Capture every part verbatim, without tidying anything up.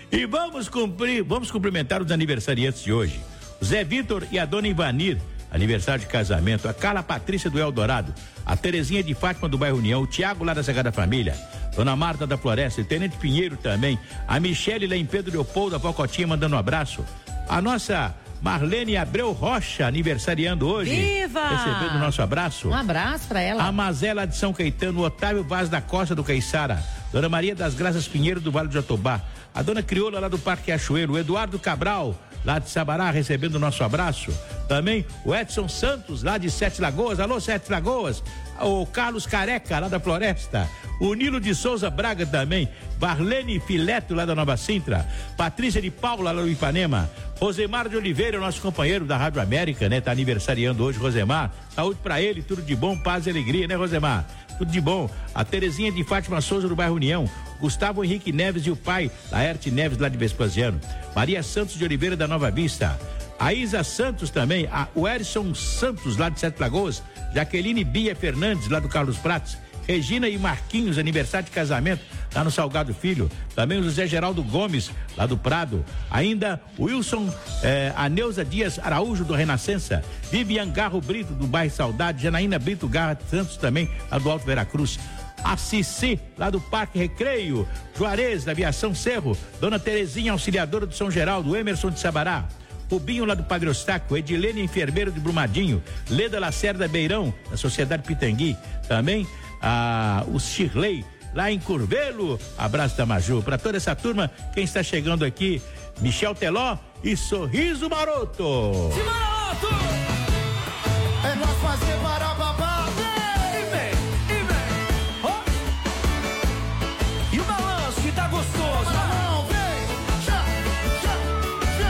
E vamos cumprir, vamos cumprimentar os aniversariantes de hoje. O Zé Vitor e a dona Ivanir, aniversário de casamento. A Carla Patrícia do Eldorado, a Terezinha de Fátima do bairro União, o Tiago lá da Sagrada Família, Dona Marta da Floresta, o Tenente Pinheiro também, a Michele lá em Pedro Leopoldo, a Vocotinha mandando um abraço. A nossa Marlene Abreu Rocha, aniversariando hoje. Viva! Recebendo o nosso abraço. Um abraço pra ela. A Mazela de São Caetano, o Otávio Vaz da Costa do Caiçara, Dona Maria das Graças Pinheiro do Vale do Jatobá, a Dona Crioula lá do Parque Cachoeiro, o Eduardo Cabral lá de Sabará, recebendo o nosso abraço. Também o Edson Santos lá de Sete Lagoas, alô Sete Lagoas, o Carlos Careca lá da Floresta, o Nilo de Souza Braga também, Varlene Fileto lá da Nova Sintra, Patrícia de Paula lá do Ipanema, Rosemar de Oliveira, nosso companheiro da Rádio América, né? Tá aniversariando hoje, Rosemar. Saúde pra ele, tudo de bom, paz e alegria, né, Rosemar? Tudo de bom. A Terezinha de Fátima Souza do bairro União, Gustavo Henrique Neves e o pai, Laerte Neves lá de Vespasiano, Maria Santos de Oliveira da Nova Vista, a Isa Santos também, a, o Erison Santos lá de Sete Lagoas, Jaqueline Bia Fernandes lá do Carlos Prates, Regina e Marquinhos, aniversário de casamento lá no Salgado Filho, também o José Geraldo Gomes lá do Prado, ainda o Wilson, eh, a Neuza Dias Araújo do Renascença, Vivian Garro Brito do bairro Saudade, Janaína Brito Garra Santos também lá do Alto Veracruz, a Cici lá do Parque Recreio, Juarez da Aviação Cerro, Dona Terezinha Auxiliadora do São Geraldo, Emerson de Sabará, Rubinho lá do Padre Eustáquio, Edilene Enfermeiro de Brumadinho, Leda Lacerda Beirão da Sociedade Pitangui, também a, o Shirley lá em Curvelo, abraço da Maju, para toda essa turma, quem está chegando aqui, Michel Teló e Sorriso Maroto. De Maroto! É nós fazer para babá, e vem, e vem, oh. E o balanço que tá gostoso, não, vem, já, já, já.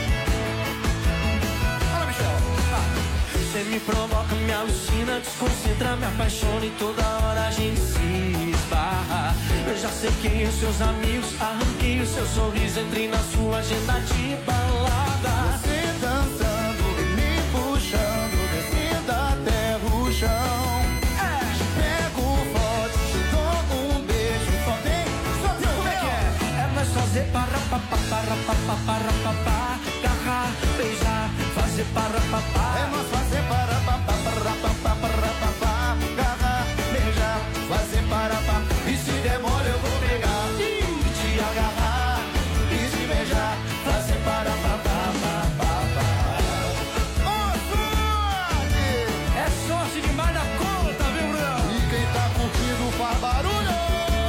Fala, Michel. Você me provoca, me alucina, desconcentra, me apaixona e toda hora a gente se esbarra. Eu já sei quem os seus amigos, arranquei o seu sorriso, entrei na sua agenda de balada. Você dançando e me puxando, descendo até o chão. É. Te pego forte, te dou um beijo, só tem, só tem. Como é que é? É nós fazer para papá, para papá, para papá, agarrar, beijar, fazer para papá. É nós fazer para papá, para papá, para papá, agarrar, beijar, fazer para papá. E se demora eu vou pegar e te agarrar, e se beijar, fazer para papá, papá, papá. Ô, sorte! É sorte demais da conta, viu, Bruno? E quem tá curtindo faz barulho!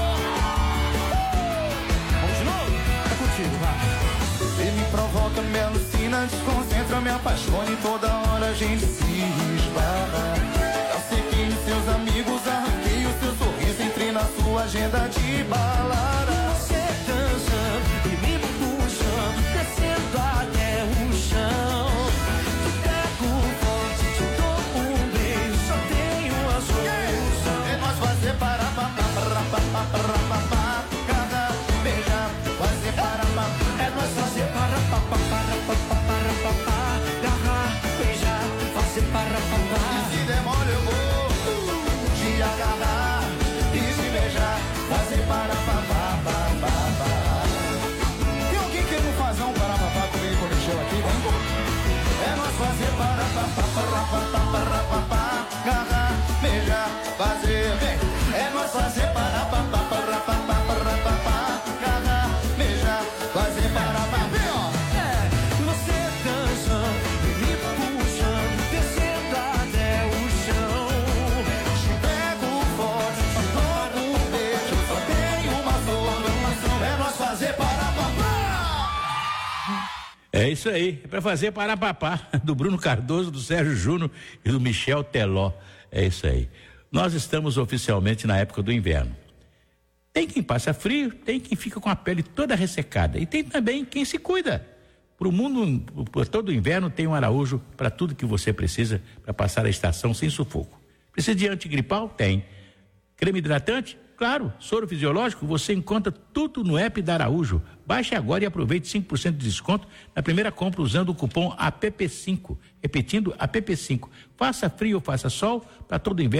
Vamos de novo? Tá curtindo, vai. Ele me provoca, me alucina, desconcentra, me apaixona e toda hora a gente se esbarra. Eu sei que os seus amigos arranquei o seu sorriso, entrei na sua agenda de balada. Você dançando e me puxando, descendo até o chão. Te pego forte, te dou um beijo, só tenho uma solução. É nós fazer para papá, para papá, para papá, cada beijar, fazer para papá. É nós fazer para papá, para papá, para papá, agarrar, beijar, fazer para papá. E se demora eu vou te agarrar, e se beijar, fazer para papá, papá, papá. Tem alguém que não faz um para papá comigo e com o Michel aqui, vem? É nós fazer para papá, para papá, para papá, agarrar, beijar, fazer, vem. É nós fazer para papá, para papá, para papá, agarrar, beijar, fazer para papá, vem, ó. É, você dançando e me puxando, descendo até o chão. Te pego forte, te dou um beijo, só tenho uma solução. É nós fazer para papá. É isso aí, é pra fazer para papá, do Bruno Cardoso, do Sérgio Júnior e do Michel Teló. É isso aí. Nós estamos oficialmente na época do inverno. Tem quem passa frio, tem quem fica com a pele toda ressecada e tem também quem se cuida. Pro mundo, por todo o inverno tem um Araújo para tudo que você precisa para passar a estação sem sufoco. Precisa de antigripal? Tem. Creme hidratante? Claro. Soro fisiológico? Você encontra tudo no app da Araújo. Baixe agora e aproveite cinco por cento de desconto na primeira compra usando o cupom A P P cinco. Repetindo, A P P cinco. Faça frio ou faça sol, para todo inverno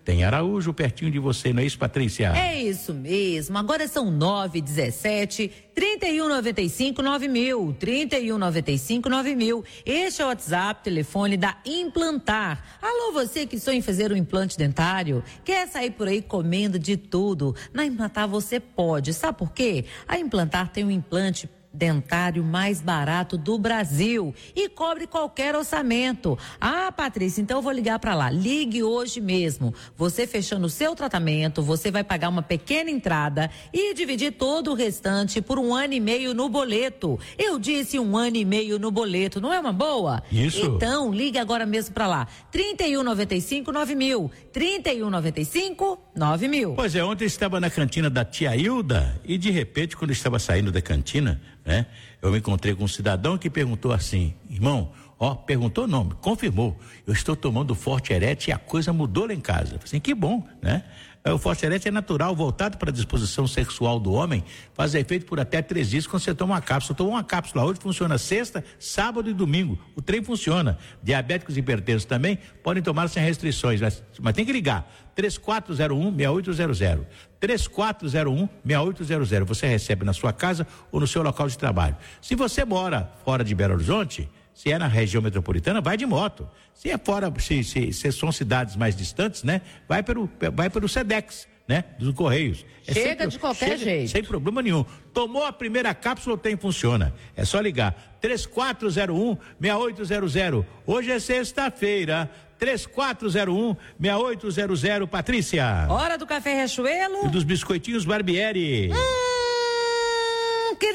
tem Araújo pertinho de você, não é isso, Patrícia? É isso mesmo, agora são nove e dezessete, trinta e um, noventa e cinco, nove mil, trinta e um, noventa e cinco, nove mil. Este é o WhatsApp, telefone da Implantar. Alô, você que sonha em fazer um implante dentário, quer sair por aí comendo de tudo? Na Implantar você pode, sabe por quê? A Implantar tem um implante dentário mais barato do Brasil e cobre qualquer orçamento. Ah, Patrícia, então eu vou ligar para lá. Ligue hoje mesmo. Você fechando o seu tratamento, você vai pagar uma pequena entrada e dividir todo o restante por um ano e meio no boleto. Eu disse um ano e meio no boleto, não é uma boa? Isso. Então, ligue agora mesmo para lá. trinta e um, noventa e cinco, nove mil. trinta e um, noventa e cinco, nove mil. Pois é, ontem eu estava na cantina da tia Hilda e de repente, quando eu estava saindo da cantina, né? Eu me encontrei com um cidadão que perguntou assim, irmão, ó, perguntou o nome, confirmou, eu estou tomando Forte Erete e a coisa mudou lá em casa. Eu falei assim, que bom, né? O Forte Erete é natural, voltado para a disposição sexual do homem, faz efeito por até três dias quando você toma uma cápsula. Tomou uma cápsula hoje, funciona sexta, sábado e domingo. O trem funciona. Diabéticos e hipertensos também podem tomar sem restrições, mas, mas tem que ligar. três quatro zero um, seis oito zero zero. três quatro zero um, seis oito zero zero. Você recebe na sua casa ou no seu local de trabalho. Se você mora fora de Belo Horizonte, se é na região metropolitana, vai de moto. Se é fora, se, se, se são cidades mais distantes, né? Vai pelo, vai pelo Sedex, né? Dos Correios. É chega sempre, de qualquer chega, jeito. Sem problema nenhum. Tomou a primeira cápsula, o trem funciona. É só ligar. três quatro zero um, seis oito zero zero. Hoje é sexta-feira. três quatro zero um, seis oito zero zero. Patrícia. Hora do café Riachuelo. E dos biscoitinhos Barbieri. Hum, que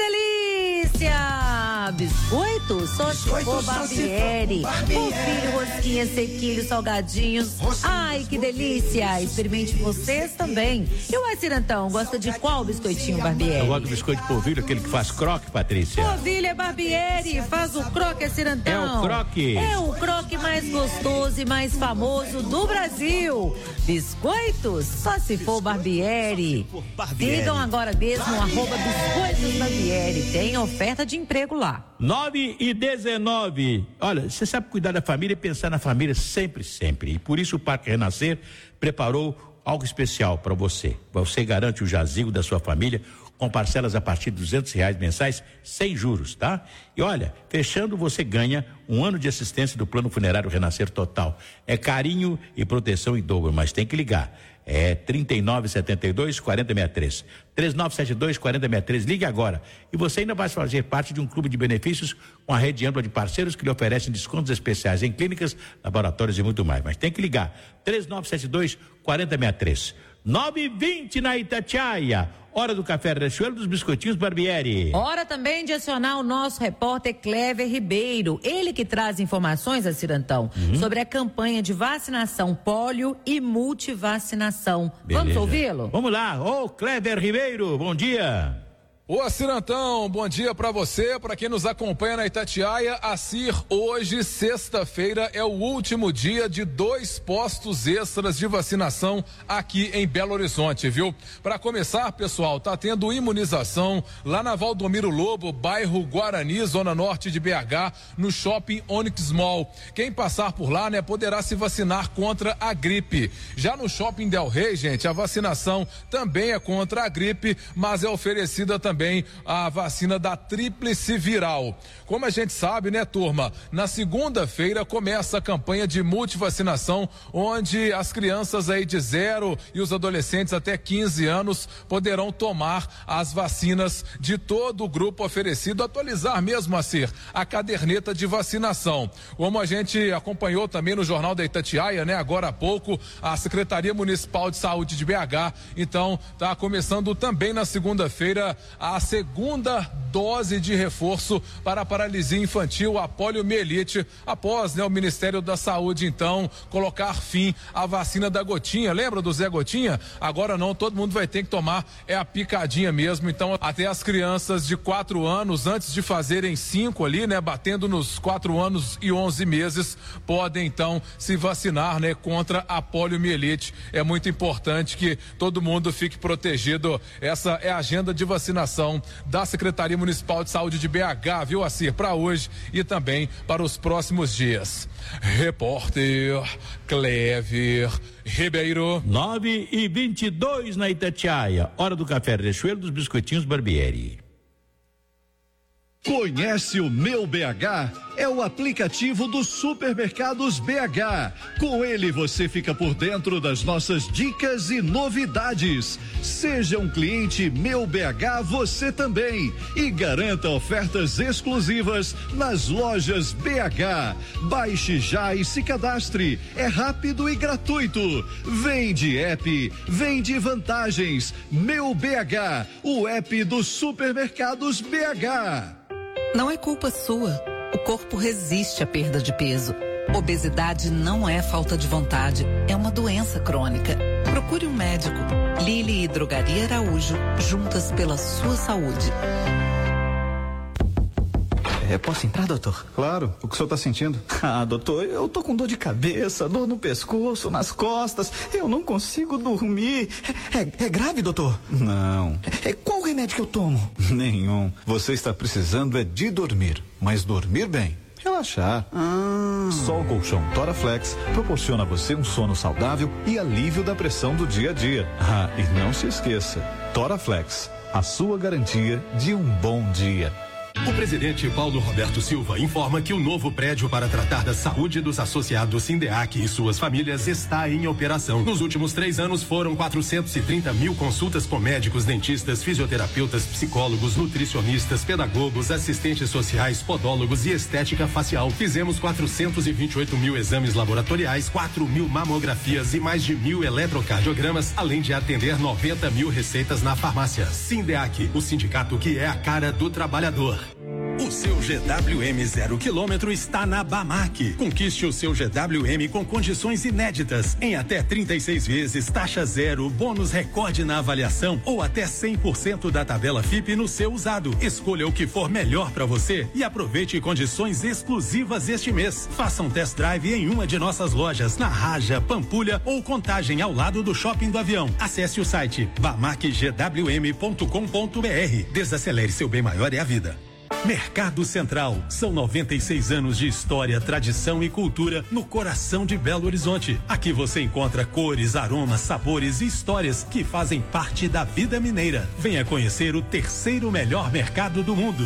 delícia! Biscoito, só se for Barbieri. Confira rosquinhas, sequilhos, salgadinhos. Ai, que delícia! Experimente vocês também. E o Cirantão, gosta de qual biscoitinho Barbieri? Eu gosto do biscoito de polvilho, aquele que faz croque, Patrícia. Polvilho é Barbieri, faz o croque, Cirantão. É o croque. É o croque mais gostoso e mais famoso do Brasil. Biscoitos, só se for Barbieri. Sigam agora mesmo, arroba Biscoitos Barbieri. Tem oferta de emprego lá. nove e dezenove. Olha, você sabe cuidar da família e pensar na família sempre, sempre. E por isso o Parque Renascer preparou algo especial para você. Você garante o jazigo da sua família com parcelas a partir de duzentos reais mensais, sem juros, tá? E olha, fechando você ganha um ano de assistência do Plano Funerário Renascer Total. É carinho e proteção em dobro, mas tem que ligar. É trinta e nove, setenta e dois, quarenta, sessenta e três. três nove sete dois, quarenta, sessenta e três. Ligue agora. E você ainda vai fazer parte de um clube de benefícios com a rede ampla de parceiros que lhe oferecem descontos especiais em clínicas, laboratórios e muito mais. Mas tem que ligar. três nove sete dois, quarenta, sessenta e três. nove e vinte na Itatiaia. Hora do café Riachuelo dos biscoitinhos Barbieri. Hora também de acionar o nosso repórter Clever Ribeiro. Ele que traz informações, a Cirantão, uhum. sobre a campanha de vacinação pólio e multivacinação. Beleza. Vamos ouvi-lo? Vamos lá. Ô, Clever Ribeiro, bom dia. Ô, Cirantão, bom dia pra você, pra quem nos acompanha na Itatiaia. A Cir, hoje, sexta-feira, é o último dia de dois postos extras de vacinação aqui em Belo Horizonte, viu? Pra começar, pessoal, tá tendo imunização lá na Valdomiro Lobo, bairro Guarani, zona norte de B H, no Shopping Onyx Mall. Quem passar por lá, né, poderá se vacinar contra a gripe. Já no Shopping Del Rey, gente, a vacinação também é contra a gripe, mas é oferecida também Também a vacina da tríplice viral. Como a gente sabe, né, turma? Na segunda-feira começa a campanha de multivacinação, onde as crianças aí de zero e os adolescentes até quinze anos poderão tomar as vacinas de todo o grupo oferecido, atualizar mesmo assim a caderneta de vacinação. Como a gente acompanhou também no Jornal da Itatiaia, né, agora há pouco, a Secretaria Municipal de Saúde de B H, então, tá começando também na segunda-feira a segunda dose de reforço para a paralisia infantil, a poliomielite, após, né, o Ministério da Saúde, então, colocar fim à vacina da gotinha. Lembra do Zé Gotinha? Agora não, todo mundo vai ter que tomar, é a picadinha mesmo. Então, até as crianças de quatro anos, antes de fazerem cinco ali, né, batendo nos quatro anos e onze meses, podem, então, se vacinar, né, contra a poliomielite. É muito importante que todo mundo fique protegido. Essa é a agenda de vacinação da Secretaria Municipal de Saúde de B H, viu, Acir, para hoje e também para os próximos dias. Repórter Clever Ribeiro. nove e vinte e dois na Itatiaia. Hora do café Riachuelo dos Biscoitinhos Barbieri. Conhece o Meu B H? É o aplicativo dos supermercados B H. Com ele você fica por dentro das nossas dicas e novidades. Seja um cliente Meu B H você também e garanta ofertas exclusivas nas lojas B H. Baixe já e se cadastre. É rápido e gratuito. Vem de app, vem de vantagens. Meu B H, o app dos supermercados B H. Não é culpa sua. O corpo resiste à perda de peso. Obesidade não é falta de vontade, é uma doença crônica. Procure um médico. Lili e Drogaria Araújo, juntas pela sua saúde. É, posso entrar, doutor? Claro. O que o senhor está sentindo? Ah, doutor, eu tô com dor de cabeça, dor no pescoço, nas costas. Eu não consigo dormir. É, é grave, doutor? Não. É, qual o remédio que eu tomo? Nenhum. Você está precisando é de dormir, mas dormir bem. Relaxar. Ah. Só o colchão Toraflex proporciona a você um sono saudável e alívio da pressão do dia a dia. Ah, e não se esqueça, Toraflex, a sua garantia de um bom dia. O presidente Paulo Roberto Silva informa que o novo prédio para tratar da saúde dos associados Sindeac e suas famílias está em operação. Nos últimos três anos foram quatrocentos e trinta mil consultas com médicos, dentistas, fisioterapeutas, psicólogos, nutricionistas, pedagogos, assistentes sociais, podólogos e estética facial. Fizemos quatrocentos e vinte e oito mil exames laboratoriais, quatro mil mamografias e mais de mil eletrocardiogramas, além de atender noventa mil receitas na farmácia. Sindeac, o sindicato que é a cara do trabalhador. O seu G W M zero quilômetro está na Bamac. Conquiste o seu G W M com condições inéditas, em até trinta e seis vezes, taxa zero, bônus recorde na avaliação ou até cem por cento da tabela F I P no seu usado. Escolha o que for melhor para você e aproveite condições exclusivas este mês. Faça um test drive em uma de nossas lojas, na Raja, Pampulha ou Contagem, ao lado do Shopping do Avião. Acesse o site bamac g w m ponto com ponto b r. Desacelere, seu bem maior é a vida. Mercado Central. São noventa e seis anos de história, tradição e cultura no coração de Belo Horizonte. Aqui você encontra cores, aromas, sabores e histórias que fazem parte da vida mineira. Venha conhecer o terceiro melhor mercado do mundo.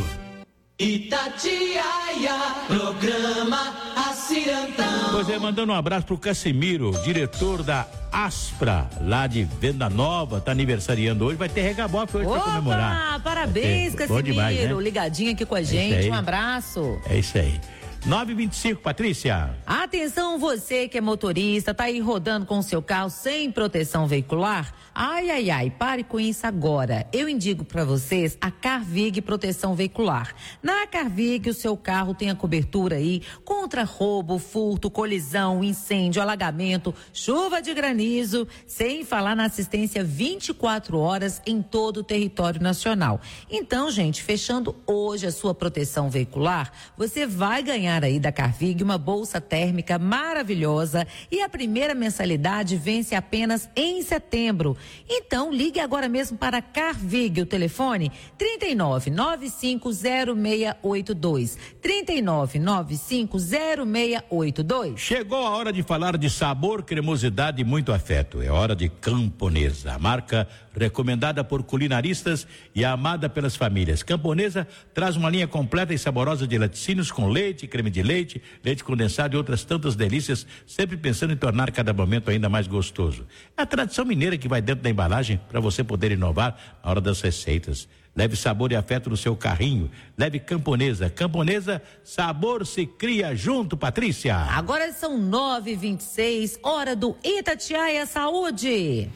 Itatiaia, programa Acirantão. Pois é, mandando um abraço pro Casimiro, diretor da Aspra, lá de Venda Nova, tá aniversariando hoje, vai ter regabofe hoje. Opa, pra comemorar. Parabéns, ter... Casimiro, demais, né? Ligadinho aqui com a gente, um abraço. É isso aí. nove e vinte e cinco, Patrícia. Atenção, você que é motorista, tá aí rodando com o seu carro sem proteção veicular? Ai, ai, ai, pare com isso agora. Eu indico para vocês a Carvig Proteção Veicular. Na Carvig, o seu carro tem a cobertura aí contra roubo, furto, colisão, incêndio, alagamento, chuva de granizo, sem falar na assistência vinte e quatro horas em todo o território nacional. Então, gente, fechando hoje a sua proteção veicular, você vai ganhar aí da Carvig uma bolsa térmica maravilhosa e a primeira mensalidade vence apenas em setembro. Então, ligue agora mesmo para a Carvig, o telefone trinta e nove, nove cinco zero seis oito dois, trinta e nove, nove cinco zero seis oito dois. Chegou a hora de falar de sabor, cremosidade e muito afeto. É hora de Camponesa, a marca recomendada por culinaristas e amada pelas famílias. Camponesa traz uma linha completa e saborosa de laticínios com leite, creme de leite, leite condensado e outras tantas delícias, sempre pensando em tornar cada momento ainda mais gostoso. É a tradição mineira que vai dentro da embalagem para você poder inovar na hora das receitas. Leve sabor e afeto no seu carrinho. Leve Camponesa. Camponesa, sabor se cria junto, Patrícia. Agora são nove e vinte e seis, hora do Itatiaia Saúde.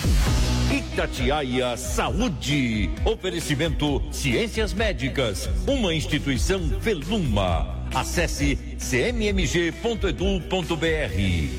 Itatiaia Saúde. Oferecimento Ciências Médicas, uma instituição Veluma. Acesse c m m g ponto edu ponto b r.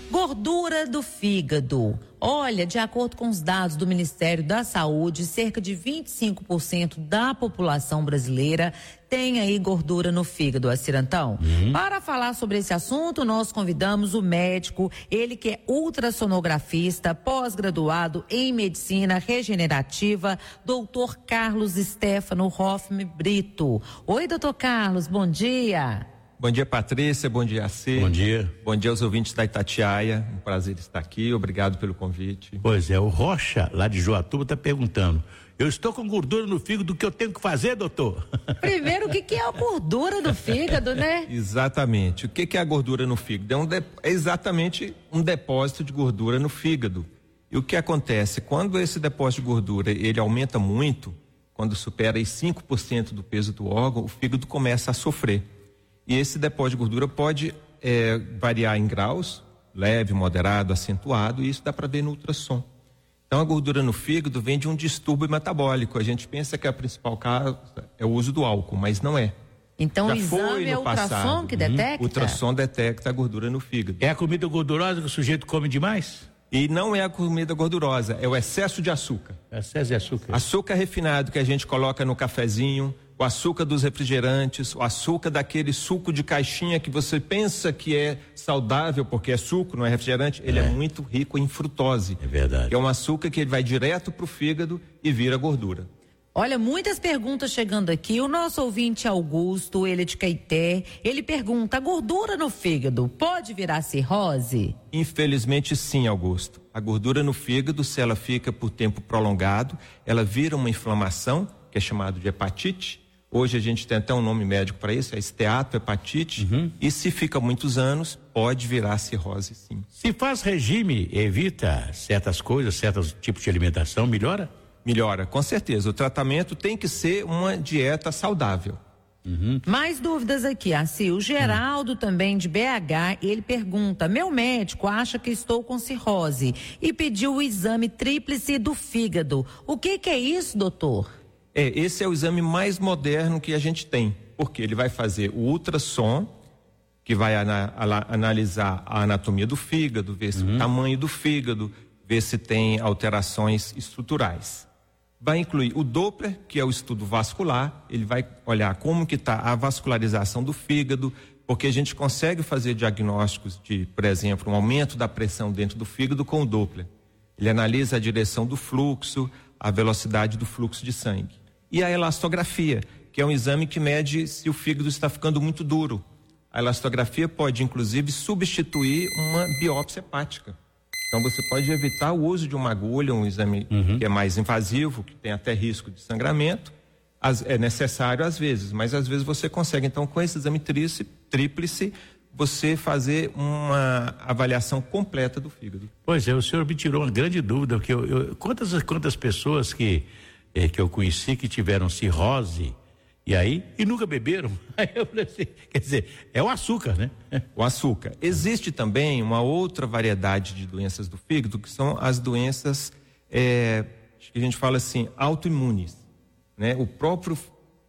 Gordura do fígado. Olha, de acordo com os dados do Ministério da Saúde, cerca de vinte e cinco por cento da população brasileira tem aí gordura no fígado, Acirantão. Uhum. Para falar sobre esse assunto, nós convidamos o médico, ele que é ultrassonografista, pós-graduado em medicina regenerativa, doutor Carlos Stefano Hoffman Brito. Oi, doutor Carlos, bom dia. Bom dia, Patrícia. Bom dia, Acê. Bom dia. Bom dia aos ouvintes da Itatiaia. Um prazer estar aqui. Obrigado pelo convite. Pois é, o Rocha, lá de Joatuba, está perguntando: eu estou com gordura no fígado, o que eu tenho que fazer, doutor? Primeiro, o que, que é a gordura do fígado, né? Exatamente. O que, que é a gordura no fígado? É, um de... é exatamente um depósito de gordura no fígado. E o que acontece? Quando esse depósito de gordura ele aumenta muito, quando supera aí cinco por cento do peso do órgão, o fígado começa a sofrer. E esse depósito de gordura pode é, variar em graus, leve, moderado, acentuado, e isso dá para ver no ultrassom. Então a gordura no fígado vem de um distúrbio metabólico. A gente pensa que a principal causa é o uso do álcool, mas não é. Então Já o exame é o ultrassom passado. que detecta? O ultrassom detecta a gordura no fígado. É a comida gordurosa que o sujeito come demais? E não é a comida gordurosa, é o excesso de açúcar. Excesso de açúcar. Açúcar refinado que a gente coloca no cafezinho, o açúcar dos refrigerantes, o açúcar daquele suco de caixinha que você pensa que é saudável porque é suco, não é refrigerante, ele é, é muito rico em frutose. É verdade. É um açúcar que ele vai direto para o fígado e vira gordura. Olha, muitas perguntas chegando aqui. O nosso ouvinte Augusto, ele é de Caeté, ele pergunta: a gordura no fígado pode virar cirrose? Infelizmente sim, Augusto. A gordura no fígado, se ela fica por tempo prolongado, ela vira uma inflamação, que é chamado de hepatite. Hoje a gente tem até um nome médico para isso, é esteatohepatite. Uhum. E se fica muitos anos, pode virar cirrose, sim. Se faz regime, evita certas coisas, certos tipos de alimentação, melhora? Melhora, com certeza. O tratamento tem que ser uma dieta saudável. Uhum. Mais dúvidas aqui, assim, o Geraldo uhum. também de B H, ele pergunta: meu médico acha que estou com cirrose e pediu o exame tríplice do fígado. O que que é isso, doutor? É, esse é o exame mais moderno que a gente tem, porque ele vai fazer o ultrassom, que vai ana, ana, analisar a anatomia do fígado, ver se uhum. o tamanho do fígado, ver se tem alterações estruturais. Vai incluir o Doppler, que é o estudo vascular, ele vai olhar como que está a vascularização do fígado, porque a gente consegue fazer diagnósticos de, por exemplo, um aumento da pressão dentro do fígado com o Doppler. Ele analisa a direção do fluxo, a velocidade do fluxo de sangue. E a elastografia, que é um exame que mede se o fígado está ficando muito duro. A elastografia pode, inclusive, substituir uma biópsia hepática. Então, você pode evitar o uso de uma agulha, um exame uhum. que é mais invasivo, que tem até risco de sangramento. As, é necessário às vezes, mas às vezes você consegue, então, com esse exame tríplice, tríplice você fazer uma avaliação completa do fígado. Pois é, o senhor me tirou uma grande dúvida, porque eu, eu, quantas, quantas pessoas que... É, que eu conheci que tiveram cirrose e aí e nunca beberam. Aí eu falei assim, quer dizer, é o açúcar, né? O açúcar. Existe também uma outra variedade de doenças do fígado, que são as doenças é, que a gente fala assim, autoimunes, né? O próprio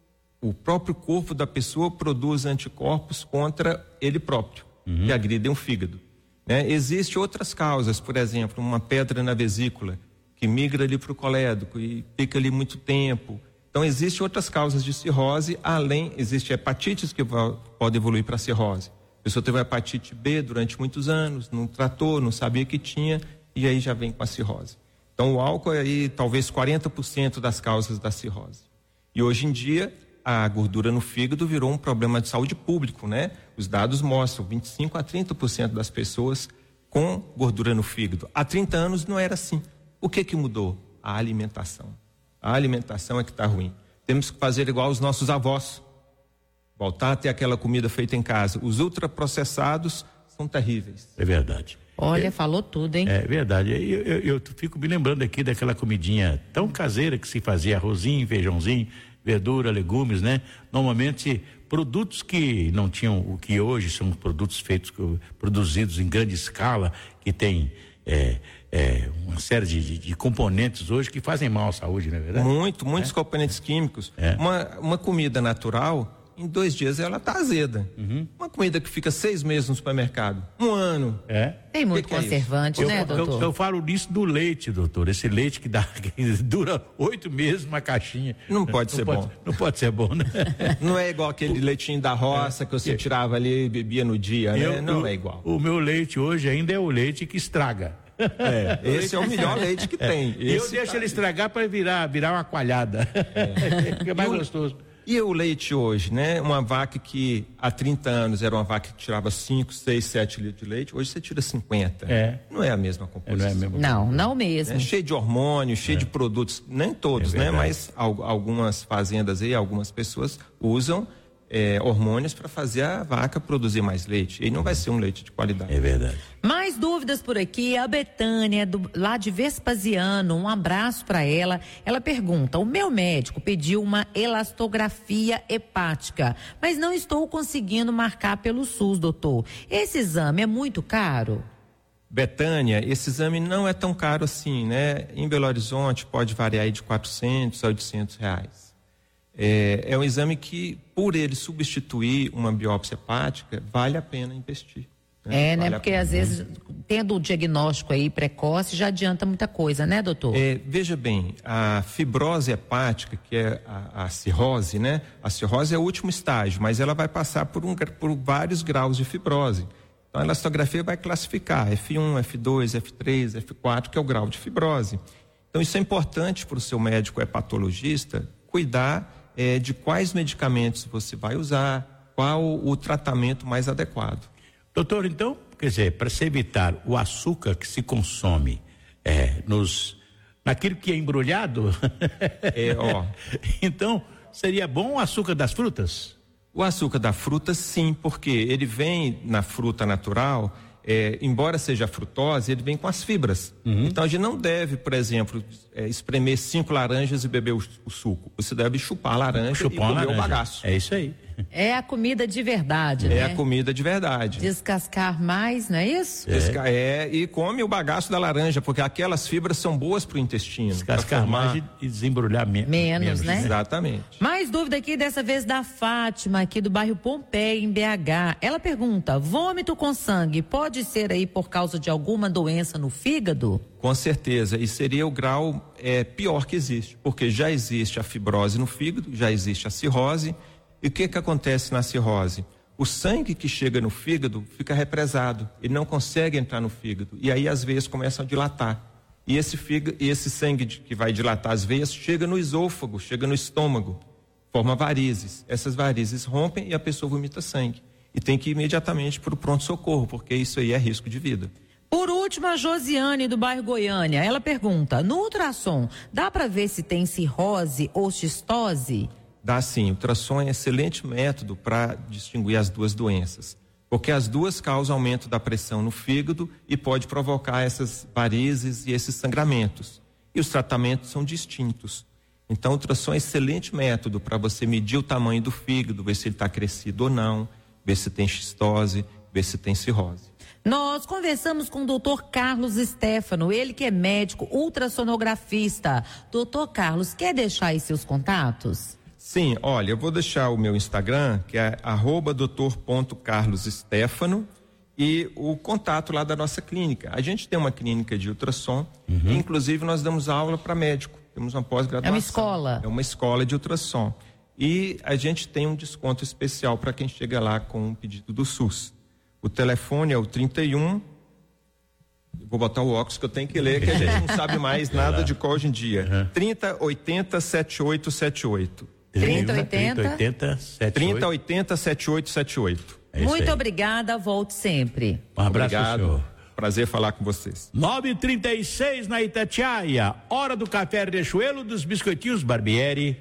o próprio corpo da pessoa produz anticorpos contra ele próprio, uhum. que agridem o fígado, né? Existem outras causas, por exemplo, uma pedra na vesícula que migra ali para o colédoco e fica ali muito tempo. Então, existem outras causas de cirrose, além, existe hepatites que podem evoluir para cirrose. A pessoa teve uma hepatite B durante muitos anos, não tratou, não sabia que tinha, e aí já vem com a cirrose. Então, o álcool é aí talvez quarenta por cento das causas da cirrose. E hoje em dia, a gordura no fígado virou um problema de saúde público, né? Os dados mostram vinte e cinco a trinta por cento das pessoas com gordura no fígado. Há trinta anos não era assim. O que que mudou? A alimentação. A alimentação é que está ruim. Temos que fazer igual os nossos avós. Voltar a ter aquela comida feita em casa. Os ultraprocessados são terríveis. É verdade. Olha, é, falou tudo, hein? É verdade. Eu, eu, eu fico me lembrando aqui daquela comidinha tão caseira que se fazia arrozinho, feijãozinho, verdura, legumes, né? Normalmente produtos que não tinham o que hoje são produtos feitos, produzidos em grande escala, que tem... É, é, uma série de, de, de componentes hoje que fazem mal à saúde, não é verdade? Muito, muitos é. componentes químicos. É. Uma, uma comida natural, em dois dias ela tá azeda. Uhum. Uma comida que fica seis meses no supermercado, um ano. É. Tem muito que que conservante, é né, eu, doutor? Eu, eu falo nisso do leite, doutor. Esse leite que dá, que dura oito meses uma caixinha. Não pode não ser pode, bom. Não pode ser bom, né? Não é igual aquele leitinho da roça que você tirava ali e bebia no dia, né? Eu, Não o, é igual. O meu leite hoje ainda é o leite que estraga. É, esse é o melhor leite que tem. E eu Esse deixo tá... ele estragar para virar, virar uma coalhada. É. Fica mais e o, gostoso. E o leite hoje, né? Uma vaca que há trinta anos era uma vaca que tirava cinco, seis, sete litros de leite, hoje você tira cinquenta. É. Não é a mesma composição. Não, é a mesma não, não mesmo. É cheio de hormônio, cheio é. de produtos, nem todos, é né? Mas algumas fazendas aí, algumas pessoas usam é, hormônios para fazer a vaca produzir mais leite. E não vai ser um leite de qualidade. É verdade. Mais dúvidas por aqui, a Betânia, do, lá de Vespasiano, um abraço para ela. Ela pergunta: o meu médico pediu uma elastografia hepática, mas não estou conseguindo marcar pelo SUS, doutor. Esse exame é muito caro? Betânia, esse exame não é tão caro assim, né? Em Belo Horizonte pode variar aí de quatrocentos a oitocentos reais. É, é um exame que, por ele substituir uma biópsia hepática, vale a pena investir. É, né? Porque às vezes, tendo o diagnóstico aí precoce, já adianta muita coisa, né, doutor? É, veja bem, a fibrose hepática, que é a, a cirrose, né? A cirrose é o último estágio, mas ela vai passar por, um, por vários graus de fibrose. Então, a elastografia vai classificar F um, F dois, F três, F quatro, que é o grau de fibrose. Então, isso é importante para o seu médico hepatologista cuidar é, de quais medicamentos você vai usar, qual o tratamento mais adequado. Doutor, então, quer dizer, para se evitar o açúcar que se consome é, nos, naquilo que é embrulhado, é, ó. Então, seria bom o açúcar das frutas? O açúcar da fruta, sim, porque ele vem na fruta natural, é, embora seja a frutose, ele vem com as fibras. Uhum. Então, a gente não deve, por exemplo, é, espremer cinco laranjas e beber o, o suco. Você deve chupar a laranja Chupar e comer laranja. o bagaço. É isso aí. É a comida de verdade, é né? É a comida de verdade. Descascar mais, não é isso? É. Desca é, e come o bagaço da laranja, porque aquelas fibras são boas para o intestino. Descascar formar... mais e desembrulhar me menos, menos, né? Exatamente. Mais dúvida aqui, dessa vez da Fátima, aqui do bairro Pompeia, em B H. Ela pergunta: vômito com sangue pode ser aí por causa de alguma doença no fígado? Com certeza, e seria o grau é, pior que existe, porque já existe a fibrose no fígado, já existe a cirrose. E o que que acontece na cirrose? O sangue que chega no fígado fica represado, ele não consegue entrar no fígado, e aí as veias começam a dilatar. E esse, fígado, e esse sangue que vai dilatar as veias chega no esôfago, chega no estômago, forma varizes. Essas varizes rompem e a pessoa vomita sangue. E tem que ir imediatamente para o pronto-socorro, porque isso aí é risco de vida. Por último, a Josiane, do bairro Goiânia, ela pergunta: no ultrassom, dá para ver se tem cirrose ou cistose? Dá sim, o ultrassom é um excelente método para distinguir as duas doenças, porque as duas causam aumento da pressão no fígado e pode provocar essas varizes e esses sangramentos. E os tratamentos são distintos. Então, o ultrassom é um excelente método para você medir o tamanho do fígado, ver se ele está crescido ou não, ver se tem cistose, ver se tem cirrose. Nós conversamos com o doutor Carlos Stefano, ele que é médico ultrassonografista. Doutor Carlos, quer deixar aí seus contatos? Sim, olha, eu vou deixar o meu Instagram, que é arroba doutor ponto carlos stefano, e o contato lá da nossa clínica. A gente tem uma clínica de ultrassom, uhum. e inclusive nós damos aula para médico, temos uma pós-graduação. É uma escola? É uma escola de ultrassom. E a gente tem um desconto especial para quem chega lá com um pedido do SUS. O telefone é o trinta e um, vou botar o óculos que eu tenho que ler, que a gente não sabe mais nada de qual hoje em dia. Uhum. trinta, oitenta, setenta e oito setenta e oito. trinta, oitenta, trinta, oitenta, setenta e oito setenta e oito. É Muito obrigada, volte sempre. Um abraço. Obrigado. Senhor. Prazer falar com vocês. nove e trinta e seis na Itatiaia, hora do café Riachuelo dos biscoitinhos Barbieri.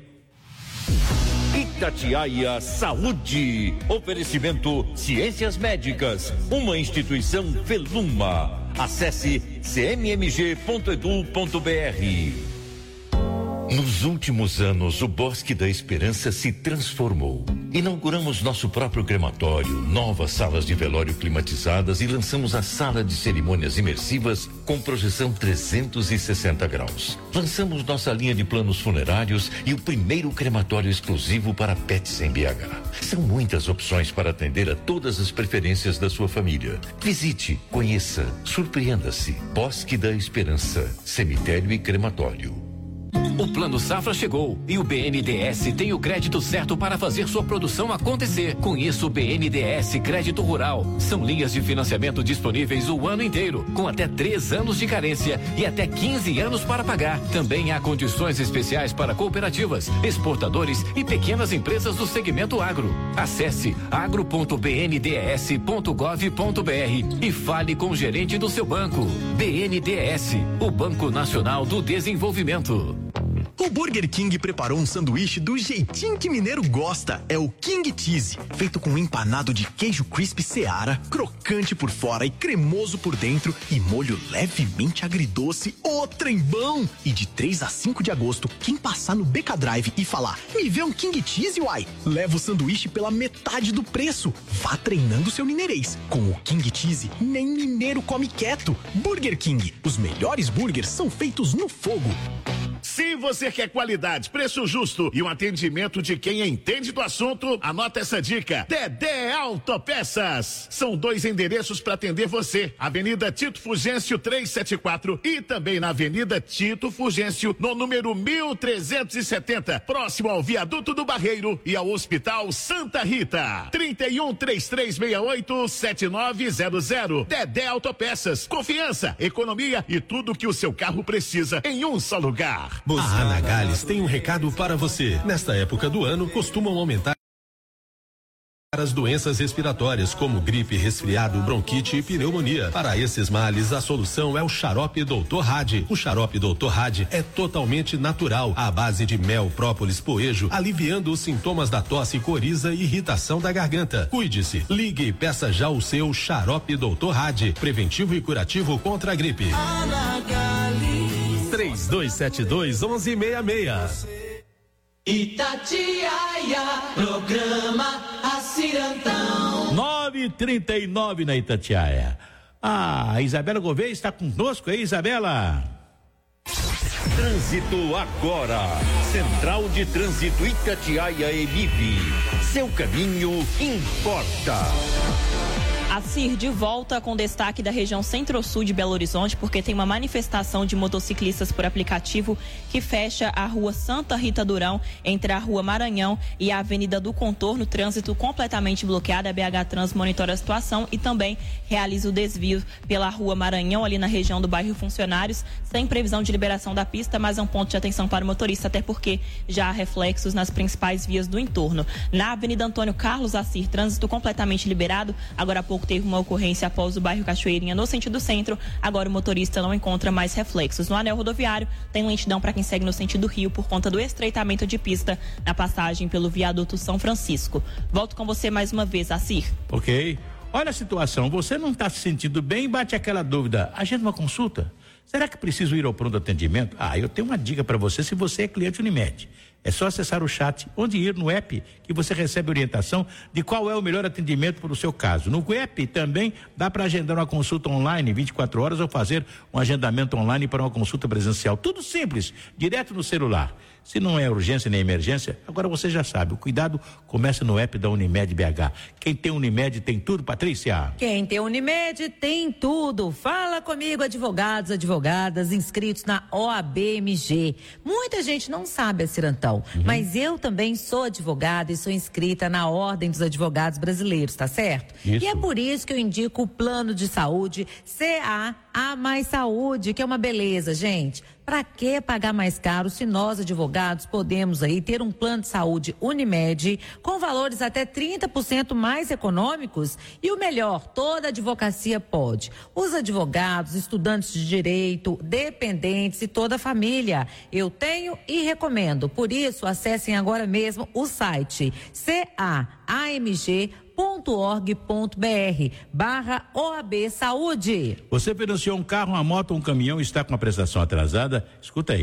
Itatiaia Saúde. Oferecimento Ciências Médicas, uma instituição Veluma. Acesse c m m g ponto edu ponto b r. Nos últimos anos, o Bosque da Esperança se transformou. Inauguramos nosso próprio crematório, novas salas de velório climatizadas e lançamos a sala de cerimônias imersivas com projeção trezentos e sessenta graus. Lançamos nossa linha de planos funerários e o primeiro crematório exclusivo para pets em B H. São muitas opções para atender a todas as preferências da sua família. Visite, conheça, surpreenda-se. Bosque da Esperança, cemitério e crematório. O Plano Safra chegou e o B N D E S tem o crédito certo para fazer sua produção acontecer. Conheça o B N D E S Crédito Rural. São linhas de financiamento disponíveis o ano inteiro, com até três anos de carência e até quinze anos para pagar. Também há condições especiais para cooperativas, exportadores e pequenas empresas do segmento agro. Acesse agro ponto b n d e s ponto gov ponto b r e fale com o gerente do seu banco. B N D E S, o Banco Nacional do Desenvolvimento. O Burger King preparou um sanduíche do jeitinho que mineiro gosta. É o King Cheese, feito com empanado de queijo crispy Seara, crocante por fora e cremoso por dentro e molho levemente agridoce. Ô, trembão! E de três a cinco de agosto, quem passar no B K Drive e falar, me vê um King Cheese, uai, leva o sanduíche pela metade do preço. Vá treinando seu mineirês. Com o King Cheese, nem mineiro come quieto. Burger King, os melhores burgers são feitos no fogo. Se você quer qualidade, preço justo e um atendimento de quem entende do assunto, anota essa dica. Dedé Autopeças. São dois endereços para atender você. Avenida Tito Fugêncio trezentos e setenta e quatro e também na Avenida Tito Fugêncio, no número mil trezentos e setenta, próximo ao Viaduto do Barreiro e ao Hospital Santa Rita. trinta e um, trinta e três sessenta e oito, setenta e nove zero zero. Dedé Autopeças. Confiança, economia e tudo que o seu carro precisa em um só lugar. A Anagales tem um recado para você. Nesta época do ano, costumam aumentar as doenças respiratórias, como gripe, resfriado, bronquite e pneumonia. Para esses males, a solução é o xarope doutor Hadi. O xarope doutor Hadi é totalmente natural, à base de mel, própolis, poejo, aliviando os sintomas da tosse, coriza e irritação da garganta. Cuide-se, ligue e peça já o seu xarope doutor Hadi, preventivo e curativo contra a gripe. três dois sete dois, um um seis seis. Itatiaia, programa Acirantão. nove e trinta e nove na Itatiaia. Ah, a Isabela Gouveia está conosco aí, Isabela. Trânsito agora. Central de Trânsito Itatiaia Emib. Seu caminho importa. A C I R de volta com destaque da região centro-sul de Belo Horizonte, porque tem uma manifestação de motociclistas por aplicativo que fecha a rua Santa Rita Durão, entre a rua Maranhão e a Avenida do Contorno. Trânsito completamente bloqueado. A B H Trans monitora a situação e também realiza o desvio pela rua Maranhão, ali na região do bairro Funcionários, sem previsão de liberação da pista, mas é um ponto de atenção para o motorista, até porque já há reflexos nas principais vias do entorno. Na Avenida Antônio Carlos, a C I R, trânsito completamente liberado. Agora há pouco teve uma ocorrência após o bairro Cachoeirinha no sentido centro. Agora o motorista não encontra mais reflexos. No anel rodoviário tem lentidão para quem segue no sentido Rio por conta do estreitamento de pista na passagem pelo viaduto São Francisco. Volto com você mais uma vez, Acir. Ok. Olha a situação, você não está se sentindo bem, bate aquela dúvida, agenda uma consulta? Será que preciso ir ao pronto atendimento? Ah, eu tenho uma dica para você se você é cliente Unimed. É só acessar o chat, onde ir no app, que você recebe orientação de qual é o melhor atendimento para o seu caso. No app também dá para agendar uma consulta online vinte e quatro horas ou fazer um agendamento online para uma consulta presencial. Tudo simples, direto no celular. Se não é urgência nem emergência, agora você já sabe, o cuidado começa no app da Unimed B H. Quem tem Unimed tem tudo, Patrícia? Quem tem Unimed tem tudo. Fala comigo, advogados, advogadas, inscritos na O A B M G. Muita gente não sabe, Acirantão, uhum. mas eu também sou advogada e sou inscrita na Ordem dos Advogados Brasileiros, tá certo? Isso. E é por isso que eu indico o plano de saúde C A A Mais Saúde, que é uma beleza, gente. Para que pagar mais caro se nós, advogados, podemos aí ter um plano de saúde Unimed com valores até trinta por cento mais econômicos? E o melhor, toda advocacia pode. Os advogados, estudantes de direito, dependentes e toda a família. Eu tenho e recomendo. Por isso, acessem agora mesmo o site C A A M G ponto org ponto br barra O A B Saúde. Você financiou um carro, uma moto ou um caminhão e está com a prestação atrasada? Escuta aí.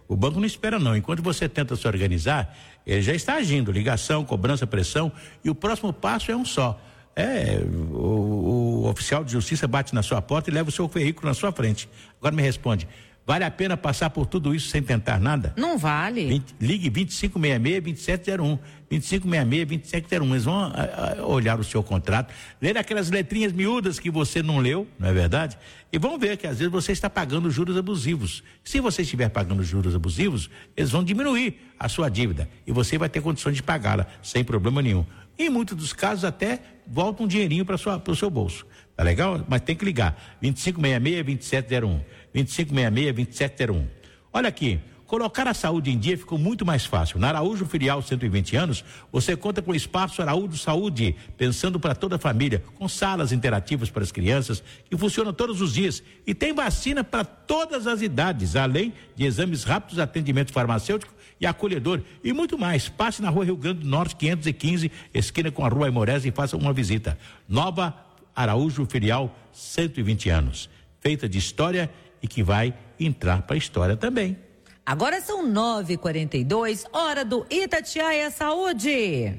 O banco não espera não. Enquanto você tenta se organizar, ele já está agindo, ligação, cobrança, pressão, e o próximo passo é um só. É, o, o oficial de justiça bate na sua porta e leva o seu veículo na sua frente. Agora me responde, vale a pena passar por tudo isso sem tentar nada? Não vale. vinte, ligue vinte e cinco seis seis, vinte e sete zero um. vinte e cinco seis seis, vinte e sete zero um. Eles vão a, a, olhar o seu contrato, ler aquelas letrinhas miúdas que você não leu, não é verdade? E vão ver que às vezes você está pagando juros abusivos. Se você estiver pagando juros abusivos, eles vão diminuir a sua dívida e você vai ter condições de pagá-la sem problema nenhum. Em muitos dos casos até volta um dinheirinho para o seu bolso. Tá legal? Mas tem que ligar. vinte e cinco seis seis, vinte e sete zero um. vinte e cinco seis seis, vinte e sete zero um. Olha aqui, colocar a saúde em dia ficou muito mais fácil. Na Araújo Filial cento e vinte anos, você conta com o Espaço Araújo Saúde, pensando para toda a família, com salas interativas para as crianças, que funcionam todos os dias. E tem vacina para todas as idades, além de exames rápidos, atendimento farmacêutico e acolhedor e muito mais. Passe na Rua Rio Grande do Norte, quinhentos e quinze, esquina com a Rua Aimorés, e faça uma visita. Nova Araújo Filial, cento e vinte anos. Feita de história e que vai entrar para a história também. Agora são nove e quarenta e dois, hora do Itatiaia Saúde.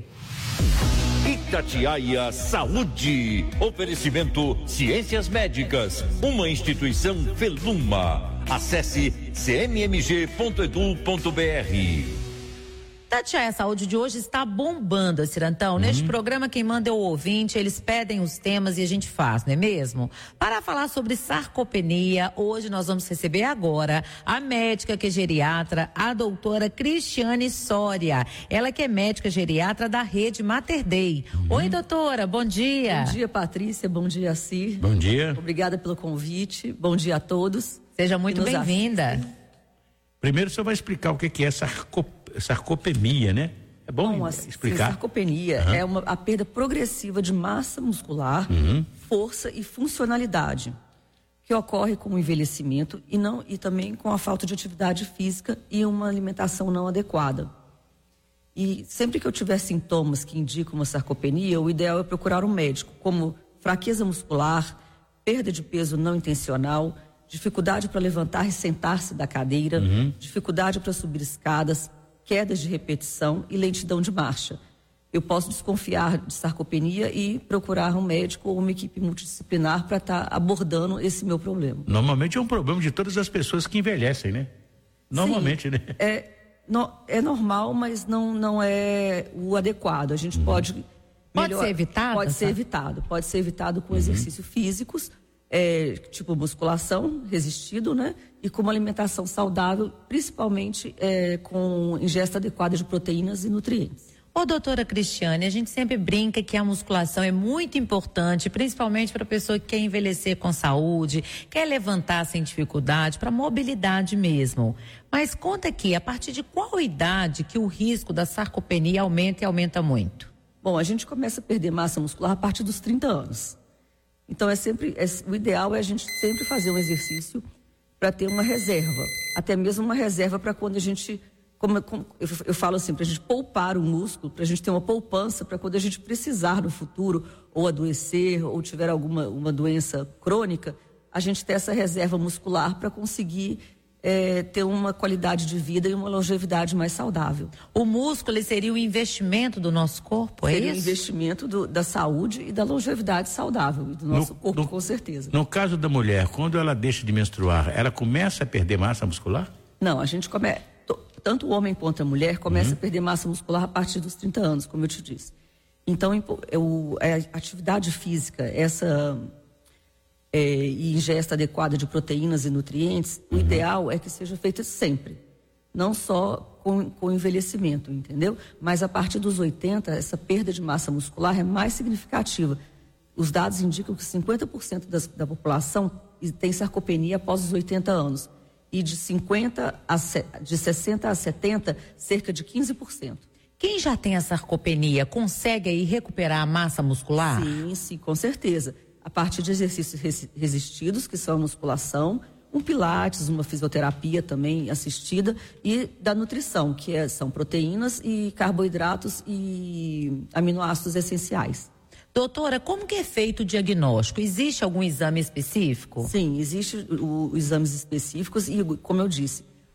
Itatiaia Saúde. Oferecimento Ciências Médicas, uma instituição Veluma. Acesse c m m g ponto edu ponto b r. Itatiaia Saúde de hoje está bombando, Cirantão. Uhum. Neste programa, quem manda é o ouvinte, eles pedem os temas e a gente faz, não é mesmo? Para falar sobre sarcopenia, hoje nós vamos receber agora a médica que é geriatra, a doutora Cristiane Soria. Ela que é médica geriatra da rede Mater Dei. Uhum. Oi, doutora, bom dia. Bom dia, Patrícia, bom dia, Cir. Bom dia. Obrigada pelo convite, bom dia a todos. Seja muito bem-vinda. Primeiro, você vai explicar o que é sarcopenia. Sarcopenia, né? É bom, bom explicar. Sim, sarcopenia uhum. é uma, a perda progressiva de massa muscular, uhum. força e funcionalidade, que ocorre com o envelhecimento e, não, e também com a falta de atividade física e uma alimentação não adequada. E sempre que eu tiver sintomas que indicam uma sarcopenia, o ideal é procurar um médico, como fraqueza muscular, perda de peso não intencional, dificuldade para levantar e sentar-se da cadeira, uhum. dificuldade para subir escadas, quedas de repetição e lentidão de marcha. Eu posso desconfiar de sarcopenia e procurar um médico ou uma equipe multidisciplinar para estar tá abordando esse meu problema. Normalmente é um problema de todas as pessoas que envelhecem, né? Normalmente, Sim, né? É, no, é normal, mas não, não é o adequado. A gente uhum. pode... Pode melhor, ser evitado? Pode ser evitado. Pode ser evitado com uhum. exercícios físicos, é, tipo musculação, resistido, né? E com uma alimentação saudável, principalmente é, com ingesta adequada de proteínas e nutrientes. Ô, doutora Cristiane, a gente sempre brinca que a musculação é muito importante, principalmente para a pessoa que quer envelhecer com saúde, quer levantar sem dificuldade, para mobilidade mesmo. Mas conta aqui, a partir de qual idade que o risco da sarcopenia aumenta e aumenta muito? Bom, a gente começa a perder massa muscular a partir dos trinta anos. Então, é sempre, é, o ideal é a gente sempre fazer um exercício para ter uma reserva, até mesmo uma reserva para quando a gente, como, como eu, eu falo assim, para a gente poupar o músculo, para a gente ter uma poupança para quando a gente precisar no futuro, ou adoecer, ou tiver alguma uma doença crônica, a gente ter essa reserva muscular para conseguir é, ter uma qualidade de vida e uma longevidade mais saudável. O músculo ele seria o investimento do nosso corpo, é seria isso? Seria o investimento do, da saúde e da longevidade saudável, e do nosso no, corpo, no, com certeza. No caso da mulher, quando ela deixa de menstruar, ela começa a perder massa muscular? Não, a gente começa, tanto o homem quanto a mulher começa uhum. a perder massa muscular a partir dos trinta anos, como eu te disse. Então, eu, a atividade física, essa... É, e ingesta adequada de proteínas e nutrientes, uhum. o ideal é que seja feita sempre. Não só com, com envelhecimento, entendeu? Mas a partir dos oitenta, essa perda de massa muscular é mais significativa. Os dados indicam que cinquenta por cento das, da população tem sarcopenia após os oitenta anos. E de, cinquenta a, de sessenta a setenta, cerca de quinze por cento. Quem já tem a sarcopenia consegue aí recuperar a massa muscular? Sim, sim, com certeza. A partir de exercícios resistidos, que são a musculação, um pilates, uma fisioterapia também assistida, e da nutrição, que é, são proteínas e carboidratos e aminoácidos essenciais. Doutora, como que é feito o diagnóstico? Existe algum exame específico? Sim, existem os exames específicos e, como eu disse,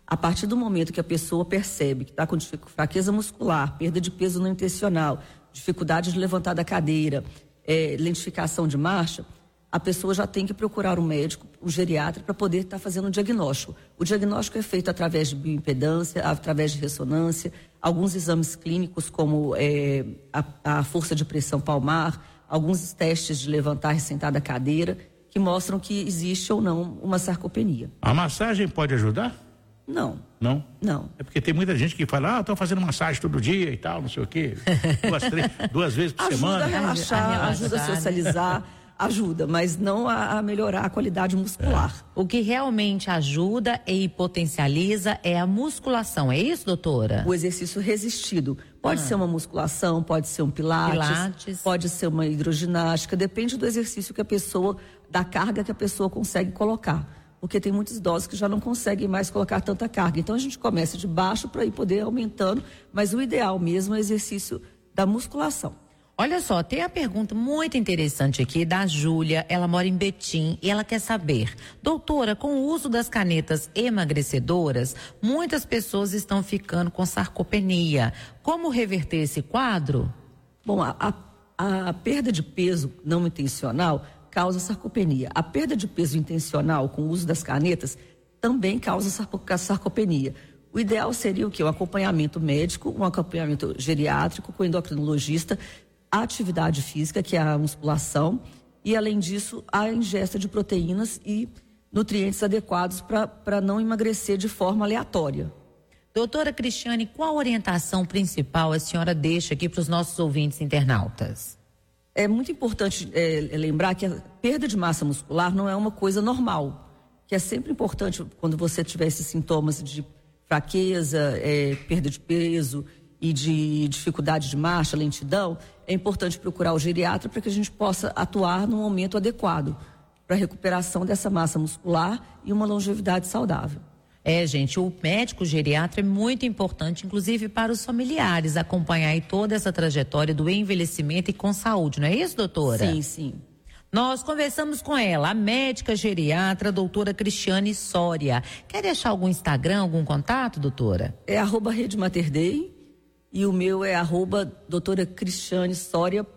A partir do momento que a pessoa percebe que está com fraqueza muscular, perda de peso não intencional, dificuldade de levantar da cadeira, é, lentificação de marcha, a pessoa já tem que procurar um médico, um geriatra, para poder estar tá fazendo um diagnóstico. O diagnóstico é feito através de bioimpedância, através de ressonância, alguns exames clínicos como é, a, a força de pressão palmar, alguns testes de levantar e sentar da cadeira, que mostram que existe ou não uma sarcopenia. A massagem pode ajudar? Não. Não? Não. É porque tem muita gente que fala, ah, estou fazendo massagem todo dia e tal, não sei o quê. Duas, três, duas vezes por ajuda semana. A relaxar, a relaxar, ajuda a socializar, ajuda, mas não a, a melhorar a qualidade muscular. É. O que realmente ajuda e potencializa é a musculação, é isso, doutora? O exercício resistido. Pode ah. ser uma musculação, pode ser um pilates, pilates, pode ser uma hidroginástica, depende do exercício que a pessoa, da carga que a pessoa consegue colocar. Porque tem muitos idosos que já não conseguem mais colocar tanta carga. Então a gente começa de baixo para ir poder aumentando, mas o ideal mesmo é o exercício da musculação. Olha só, tem a pergunta muito interessante aqui da Júlia, ela mora em Betim e ela quer saber, doutora, com o uso das canetas emagrecedoras, muitas pessoas estão ficando com sarcopenia. Como reverter esse quadro? Bom, a, a, a perda de peso não intencional causa sarcopenia. A perda de peso intencional com o uso das canetas também causa sarcopenia. O ideal seria o quê? Um acompanhamento médico, um acompanhamento geriátrico com endocrinologista, a atividade física, que é a musculação, e além disso, a ingesta de proteínas e nutrientes adequados para não emagrecer de forma aleatória. Doutora Cristiane, qual a orientação principal a senhora deixa aqui para os nossos ouvintes internautas? É muito importante é, lembrar que a perda de massa muscular não é uma coisa normal, que é sempre importante quando você tiver esses sintomas de fraqueza, é, perda de peso e de dificuldade de marcha, lentidão, é importante procurar o geriatra para que a gente possa atuar no momento adequado para a recuperação dessa massa muscular e uma longevidade saudável. É, gente, o médico geriatra é muito importante, inclusive para os familiares, acompanhar aí toda essa trajetória do envelhecimento e com saúde, não é isso, doutora? Sim, sim. Nós conversamos com ela, a médica geriatra, doutora Cristiane Soria. Quer deixar algum Instagram, algum contato, doutora? É arroba Rede Mater Dei e o meu é arroba doutora Cristiane Soria.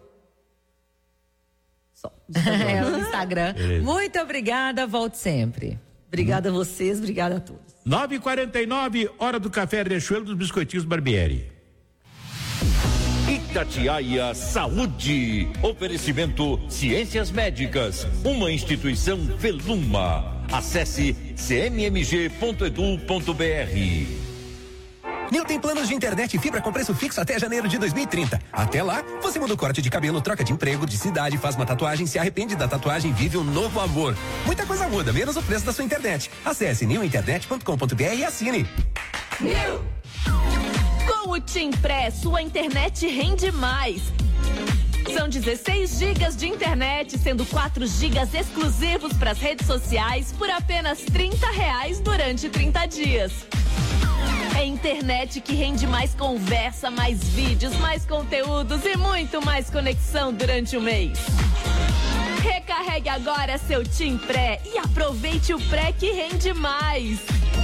Só. É o Instagram. Muito obrigada, volte sempre. Obrigada a vocês, obrigada a todos. nove e quarenta e nove, hora do café Riachuelo dos Biscoitinhos Barbieri. Itatiaia Saúde. Oferecimento Ciências Médicas. Uma instituição Veluma. Acesse c m m g ponto e d u ponto b r. Nil tem planos de internet e fibra com preço fixo até janeiro de dois mil e trinta. Até lá, você muda o corte de cabelo, troca de emprego, de cidade, faz uma tatuagem, se arrepende da tatuagem, vive um novo amor. Muita coisa muda, menos o preço da sua internet. Acesse nil internet ponto com ponto b r e assine. Nil! Com o Tim Pré, sua internet rende mais. São dezesseis gigas de internet, sendo quatro gigas exclusivos para as redes sociais por apenas trinta reais durante trinta dias. É internet que rende mais conversa, mais vídeos, mais conteúdos e muito mais conexão durante o mês. Recarregue agora seu Tim Pré e aproveite o pré que rende mais.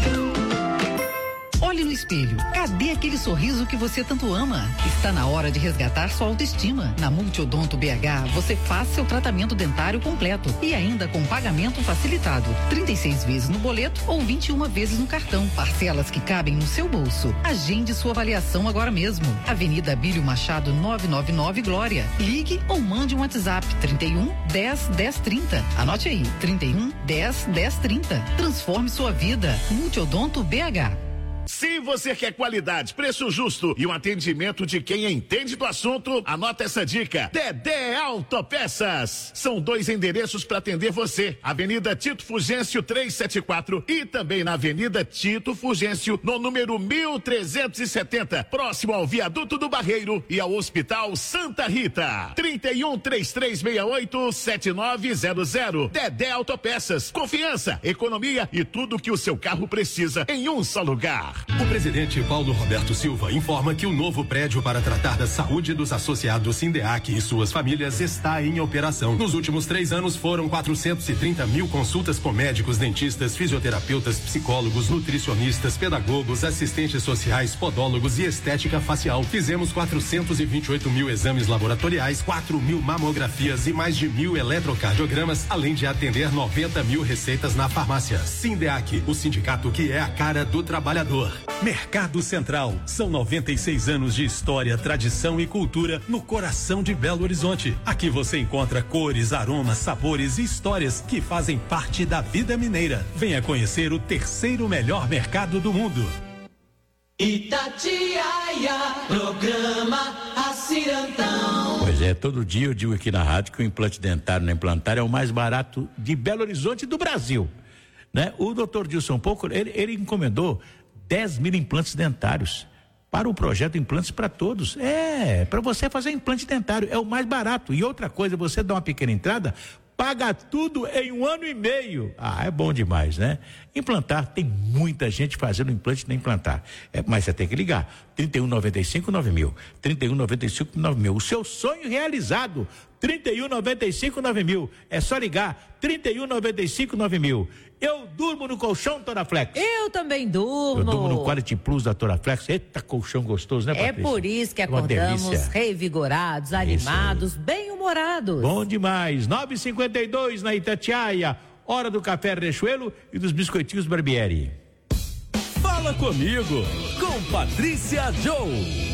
Olhe no espelho. Cadê aquele sorriso que você tanto ama? Está na hora de resgatar sua autoestima. Na Multiodonto B H, você faz seu tratamento dentário completo e ainda com pagamento facilitado. trinta e seis vezes no boleto ou vinte e uma vezes no cartão. Parcelas que cabem no seu bolso. Agende sua avaliação agora mesmo. Avenida Abílio Machado, novecentos e noventa e nove, Glória. Ligue ou mande um WhatsApp trinta e um, dez, dez, trinta. Anote aí, trinta e um, dez, dez, trinta. Transforme sua vida. Multiodonto B H. Se você quer qualidade, preço justo e um atendimento de quem entende do assunto, anota essa dica. Dedé Autopeças. São dois endereços para atender você. Avenida Tito Fugêncio trezentos e setenta e quatro e também na Avenida Tito Fugêncio, no número mil trezentos e setenta, próximo ao Viaduto do Barreiro e ao Hospital Santa Rita. trinta e um, trinta e três sessenta e oito, setenta e nove zero zero. Dedé Autopeças. Confiança, economia e tudo que o seu carro precisa em um só lugar. Bem-Estar. O presidente Paulo Roberto Silva informa que o novo prédio para tratar da saúde dos associados Sindeac e suas famílias está em operação. Nos últimos três anos foram quatrocentos e trinta mil consultas com médicos, dentistas, fisioterapeutas, psicólogos, nutricionistas, pedagogos, assistentes sociais, podólogos e estética facial. Fizemos quatrocentos e vinte e oito mil exames laboratoriais, quatro mil mamografias e mais de mil eletrocardiogramas, além de atender noventa mil receitas na farmácia. Sindeac, o sindicato que é a cara do trabalhador. Mercado Central. São noventa e seis anos de história, tradição e cultura no coração de Belo Horizonte. Aqui você encontra cores, aromas, sabores e histórias que fazem parte da vida mineira. Venha conhecer o terceiro melhor mercado do mundo. Itatiaia, programa Acirantão. Pois é, todo dia eu digo aqui na rádio que o implante dentário na Implantar é o mais barato de Belo Horizonte e do Brasil, né? O doutor Dilson Pouco, ele, ele encomendou dez mil implantes dentários para o projeto Implantes para Todos. É, para você fazer implante dentário, é o mais barato. E outra coisa, você dá uma pequena entrada, paga tudo em um ano e meio. Ah, é bom demais, né? Implantar, tem muita gente fazendo implante na Implantar. É, mas você tem que ligar. trinta e um, noventa e cinco, nove mil. trinta e um, noventa e cinco, nove mil. O seu sonho realizado. trinta e um, noventa e cinco, nove mil. É só ligar. trinta e um, noventa e cinco, nove mil. Eu durmo no colchão Toraflex. Eu também durmo. Eu durmo no Quality Plus da Toraflex. Eita, colchão gostoso, né, Patrícia? É por isso que acordamos revigorados, animados, bem-humorados. Bom demais. nove e cinquenta e dois na Itatiaia. Hora do café Riachuelo e dos biscoitinhos Barbieri. Fala comigo, com Patrícia Joe.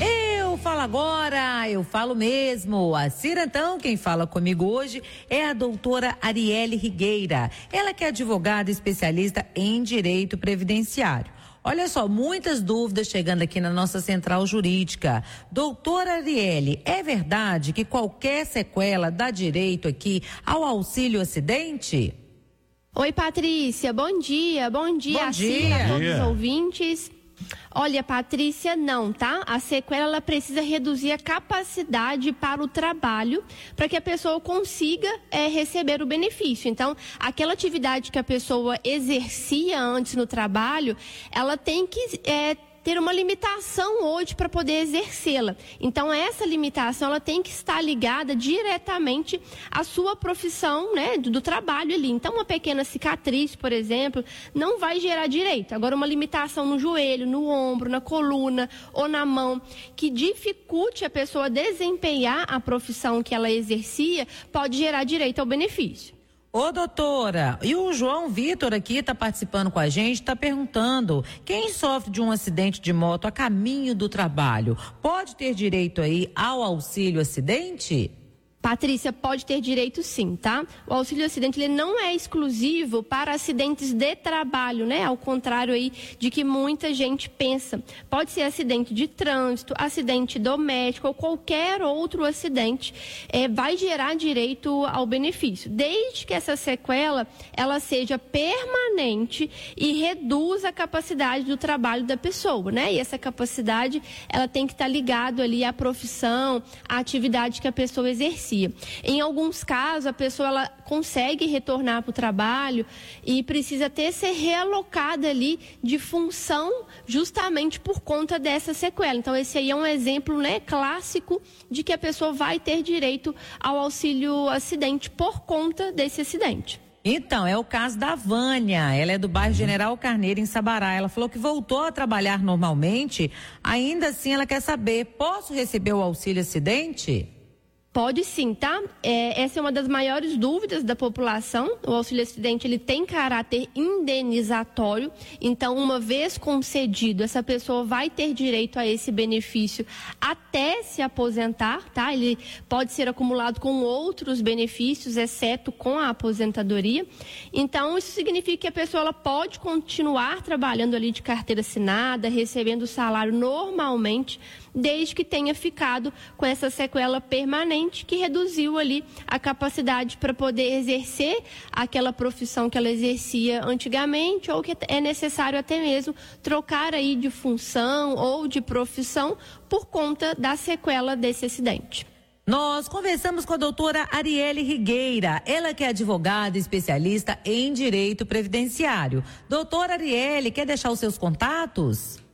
Eu falo agora, eu falo mesmo. A Cirantão, quem fala comigo hoje é a doutora Arielle Rigueira. Ela que é advogada especialista em direito previdenciário. Olha só, muitas dúvidas chegando aqui na nossa central jurídica. Doutora Arielle, é verdade que qualquer sequela dá direito aqui ao auxílio acidente? Oi, Patrícia, bom dia, bom dia, bom dia. a todos os ouvintes. Olha, Patrícia, não, tá? A sequela, ela precisa reduzir a capacidade para o trabalho, para que a pessoa consiga é, receber o benefício. Então, aquela atividade que a pessoa exercia antes no trabalho, ela tem que é, ter uma limitação hoje para poder exercê-la. Então, essa limitação, ela tem que estar ligada diretamente à sua profissão, né, do, do trabalho ali. Então, uma pequena cicatriz, por exemplo, não vai gerar direito. Agora, uma limitação no joelho, no ombro, na coluna ou na mão, que dificulte a pessoa desempenhar a profissão que ela exercia, pode gerar direito ao benefício. Ô, doutora, e o João Vitor aqui está participando com a gente, está perguntando, quem sofre de um acidente de moto a caminho do trabalho, pode ter direito aí ao auxílio acidente? Patrícia, pode ter direito sim, tá? O auxílio acidente, ele não é exclusivo para acidentes de trabalho, né? Ao contrário aí de que muita gente pensa. Pode ser acidente de trânsito, acidente doméstico ou qualquer outro acidente, é, vai gerar direito ao benefício, desde que essa sequela, ela seja permanente e reduza a capacidade do trabalho da pessoa, né? E essa capacidade, ela tem que estar ligada ali à profissão, à atividade que a pessoa exerce. Em alguns casos, a pessoa ela consegue retornar para o trabalho e precisa ter ser realocada ali de função justamente por conta dessa sequela. Então, esse aí é um exemplo, né, clássico de que a pessoa vai ter direito ao auxílio acidente por conta desse acidente. Então, é o caso da Vânia, ela é do bairro General Carneiro, em Sabará. Ela falou que voltou a trabalhar normalmente, ainda assim ela quer saber, posso receber o auxílio acidente? Pode sim, tá? É, essa é uma das maiores dúvidas da população. O auxílio acidente, ele tem caráter indenizatório. Então, uma vez concedido, essa pessoa vai ter direito a esse benefício até se aposentar, tá? Ele pode ser acumulado com outros benefícios, exceto com a aposentadoria. Então, isso significa que a pessoa ela pode continuar trabalhando ali de carteira assinada, recebendo o salário normalmente, desde que tenha ficado com essa sequela permanente que reduziu ali a capacidade para poder exercer aquela profissão que ela exercia antigamente, ou que é necessário até mesmo trocar aí de função ou de profissão por conta da sequela desse acidente. Nós conversamos com a doutora Arielle Rigueira, ela que é advogada especialista em direito previdenciário. Doutora Arielle, quer deixar os seus contatos?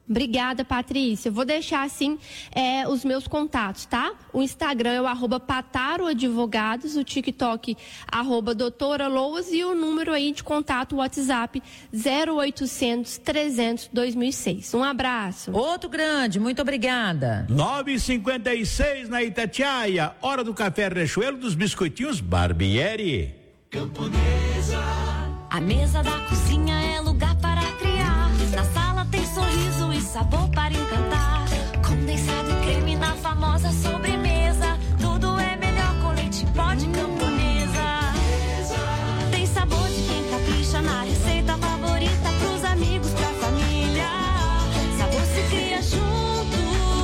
Obrigada, Patrícia. Vou deixar, assim, é, os meus contatos, tá? O Instagram é o arroba Pataro Advogados, o TikTok, arroba doutora Loas, e o número aí de contato, o WhatsApp, zero oitocentos, trezentos, dois mil e seis. Um abraço. Outro grande, muito obrigada. nove e cinquenta e seis na Itatiaia, hora do café Riachuelo dos biscoitinhos Barbieri. Camponesa. A mesa da cozinha é lugar para criar. Na sala tem sorriso e sabor para encantar. Condensado e creme na famosa sobremesa. Tudo é melhor com leite em pó de Camponesa. Tem sabor de quem capricha na receita favorita. Pros amigos, pra família. Sabor se cria junto.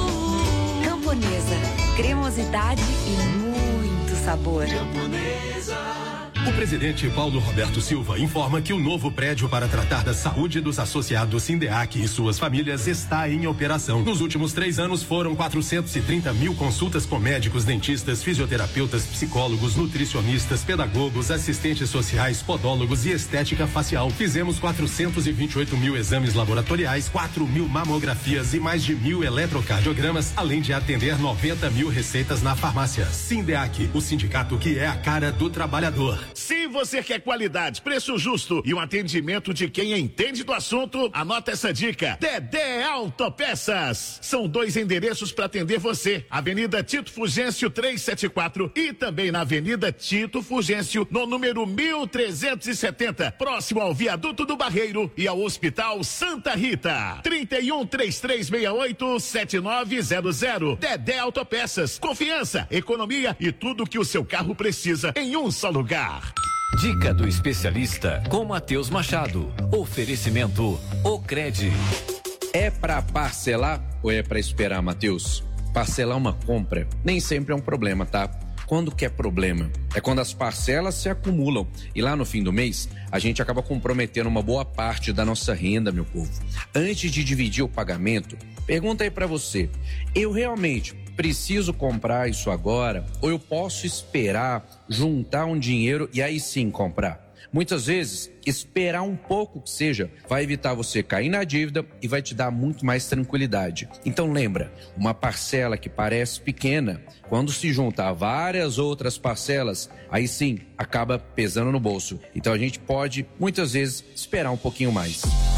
Camponesa, cremosidade e muito sabor. Camponesa. O presidente Paulo Roberto Silva informa que o novo prédio para tratar da saúde dos associados Sindeac e suas famílias está em operação. Nos últimos três anos foram quatrocentos e trinta mil consultas com médicos, dentistas, fisioterapeutas, psicólogos, nutricionistas, pedagogos, assistentes sociais, podólogos e estética facial. Fizemos quatrocentos e vinte e oito mil exames laboratoriais, quatro mil mamografias e mais de mil eletrocardiogramas, além de atender noventa mil receitas na farmácia. Sindeac, o sindicato que é a cara do trabalhador. Se você quer qualidade, preço justo e um atendimento de quem entende do assunto, anota essa dica. Dedé Autopeças. São dois endereços para atender você. Avenida Tito Fugêncio trezentos e setenta e quatro e também na Avenida Tito Fugêncio, no número mil trezentos e setenta, próximo ao Viaduto do Barreiro e ao Hospital Santa Rita. trinta e um, trinta e três sessenta e oito, setenta e nove zero zero. Dedé Autopeças. Confiança, economia e tudo que o seu carro precisa em um só lugar. Dica do especialista com Matheus Machado. Oferecimento Ocred. É para parcelar ou é para esperar, Matheus? Parcelar uma compra nem sempre é um problema, tá? Quando que é problema? É quando as parcelas se acumulam e lá no fim do mês a gente acaba comprometendo uma boa parte da nossa renda, meu povo. Antes de dividir o pagamento, pergunta aí para você: eu realmente preciso comprar isso agora ou eu posso esperar juntar um dinheiro e aí sim comprar? Muitas vezes, esperar um pouco que seja vai evitar você cair na dívida e vai te dar muito mais tranquilidade. Então lembra, uma parcela que parece pequena, quando se junta a várias outras parcelas, aí sim acaba pesando no bolso. Então a gente pode, muitas vezes, esperar um pouquinho mais.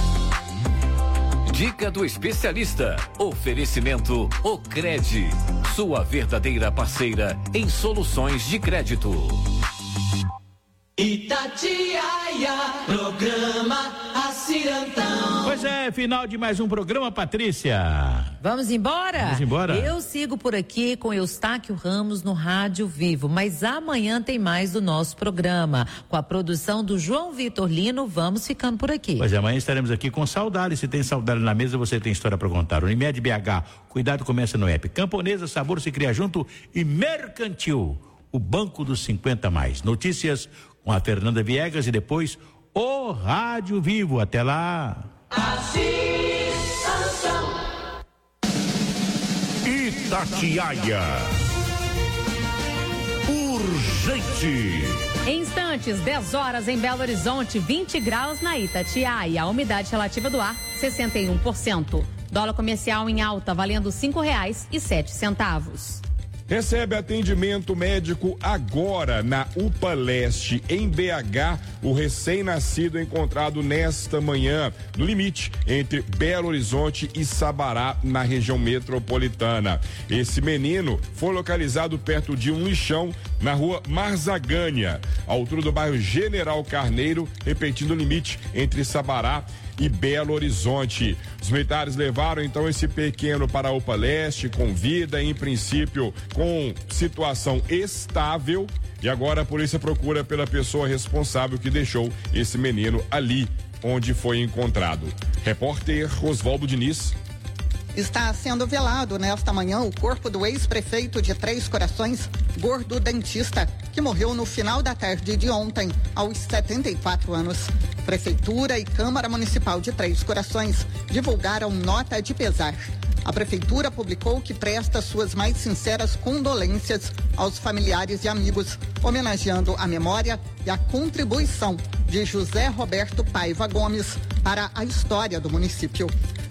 Dica do especialista. Oferecimento Ocred. Sua verdadeira parceira em soluções de crédito. Itatiaia, programa Acirantão. Pois é, final de mais um programa, Patrícia. Vamos embora? Vamos embora. Eu sigo por aqui com Eustáquio Ramos no Rádio Vivo, mas amanhã tem mais do nosso programa. Com a produção do João Vitor Lino, vamos ficando por aqui. Pois é, amanhã estaremos aqui com saudade. Se tem saudade na mesa, você tem história para contar. Unimed B H, cuidado, começa no app. Camponesa, sabor se cria junto. E Mercantil, o banco dos cinquenta mais. Notícias com a Fernanda Viegas e depois o Rádio Vivo. Até lá. Itatiaia. Urgente. Em instantes, dez horas em Belo Horizonte, vinte graus na Itatiaia. A umidade relativa do ar, sessenta e um por cento. Dólar comercial em alta, valendo cinco reais e sete centavos. Recebe atendimento médico agora na UPA Leste, em B H, o recém-nascido encontrado nesta manhã, no limite entre Belo Horizonte e Sabará, na região metropolitana. Esse menino foi localizado perto de um lixão na rua Marzagânia, à altura do bairro General Carneiro, repetindo o limite entre Sabará e Belo Horizonte. Os militares levaram então esse pequeno para a UPA Leste com vida, em princípio com situação estável, e agora a polícia procura pela pessoa responsável que deixou esse menino ali onde foi encontrado. Repórter Oswaldo Diniz. Está sendo velado nesta manhã o corpo do ex-prefeito de Três Corações, Gordo Dentista, que morreu no final da tarde de ontem, aos setenta e quatro anos. Prefeitura e Câmara Municipal de Três Corações divulgaram nota de pesar. A Prefeitura publicou que presta suas mais sinceras condolências aos familiares e amigos, homenageando a memória e a contribuição de José Roberto Paiva Gomes para a história do município. A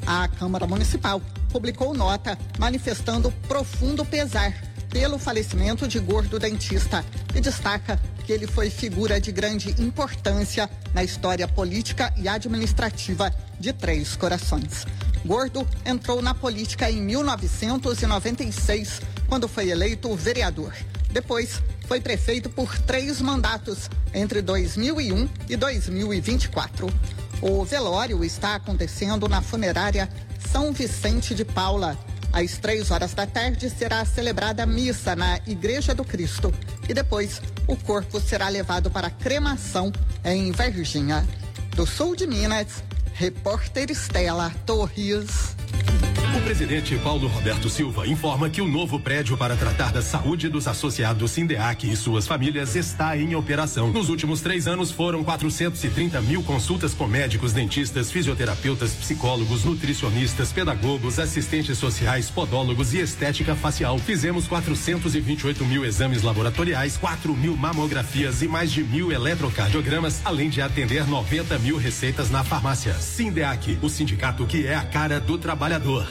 Câmara Municipal publicou nota manifestando profundo pesar pelo falecimento de Gordo Dentista e destaca que ele foi figura de grande importância na história política e administrativa de Três Corações. Gordo entrou na política em mil novecentos e noventa e seis, quando foi eleito vereador. Depois, foi prefeito por três mandatos, entre dois mil e um e dois mil e vinte e quatro. O velório está acontecendo na funerária São Vicente de Paula. Às três horas da tarde será celebrada a missa na Igreja do Cristo e depois o corpo será levado para cremação em Varginha. Do sul de Minas, repórter Estela Torres. O presidente Paulo Roberto Silva informa que o novo prédio para tratar da saúde dos associados Sindeac e suas famílias está em operação. Nos últimos três anos foram quatrocentos e trinta mil consultas com médicos, dentistas, fisioterapeutas, psicólogos, nutricionistas, pedagogos, assistentes sociais, podólogos e estética facial. Fizemos quatrocentos e vinte e oito mil exames laboratoriais, quatro mil mamografias e mais de mil eletrocardiogramas, além de atender noventa mil receitas na farmácia. Sindeac, o sindicato que é a cara do trabalhador.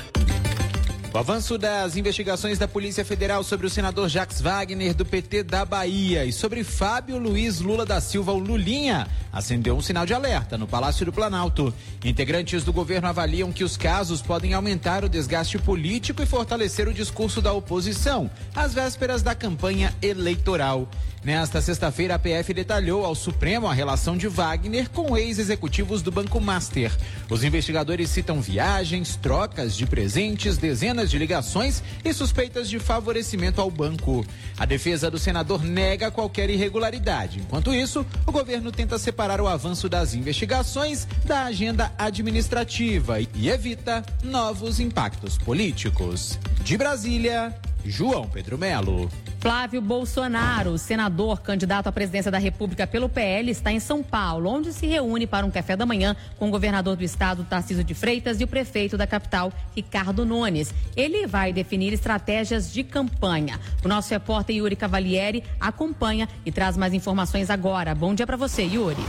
O avanço das investigações da Polícia Federal sobre o senador Jacques Wagner, do P T da Bahia, e sobre Fábio Luiz Lula da Silva, o Lulinha, acendeu um sinal de alerta no Palácio do Planalto. Integrantes do governo avaliam que os casos podem aumentar o desgaste político e fortalecer o discurso da oposição, às vésperas da campanha eleitoral. Nesta sexta-feira, a P F detalhou ao Supremo a relação de Wagner com ex-executivos do Banco Master. Os investigadores citam viagens, trocas de presentes, dezenas de ligações e suspeitas de favorecimento ao banco. A defesa do senador nega qualquer irregularidade. Enquanto isso, o governo tenta separar o avanço das investigações da agenda administrativa e evita novos impactos políticos. De Brasília, João Pedro Melo. Flávio Bolsonaro, senador candidato à presidência da República pelo P L, está em São Paulo, onde se reúne para um café da manhã com o governador do estado, Tarcísio de Freitas, e o prefeito da capital, Ricardo Nunes. Ele vai definir estratégias de campanha. O nosso repórter Yuri Cavalieri acompanha e traz mais informações agora. Bom dia para você, Yuri.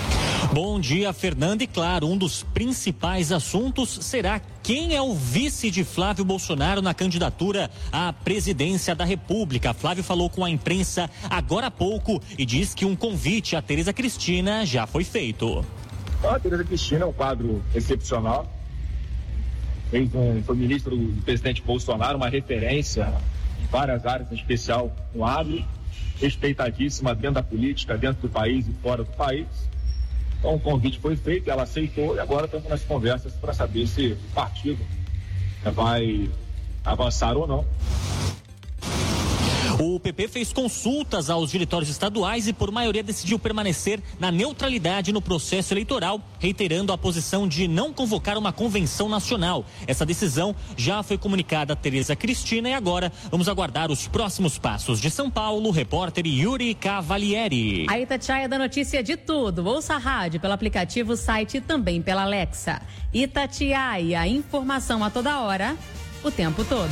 Bom dia, Fernanda. E claro, um dos principais assuntos será quem é o vice de Flávio Bolsonaro na candidatura à presidência da República. Flávio falou com a imprensa agora há pouco e diz que um convite a Tereza Cristina já foi feito. A Tereza Cristina é um quadro excepcional. Fez um, foi ministro do presidente Bolsonaro, uma referência em várias áreas, em especial no agro, respeitadíssima dentro da política, dentro do país e fora do país. Então o convite foi feito, ela aceitou e agora estamos nas conversas para saber se o partido vai avançar ou não. O P P fez consultas aos diretórios estaduais e por maioria decidiu permanecer na neutralidade no processo eleitoral, reiterando a posição de não convocar uma convenção nacional. Essa decisão já foi comunicada a Tereza Cristina e agora vamos aguardar os próximos passos. De São Paulo, repórter Yuri Cavalieri. A Itatiaia da notícia de tudo. Ouça a rádio pelo aplicativo, site e também pela Alexa. Itatiaia, informação a toda hora, o tempo todo.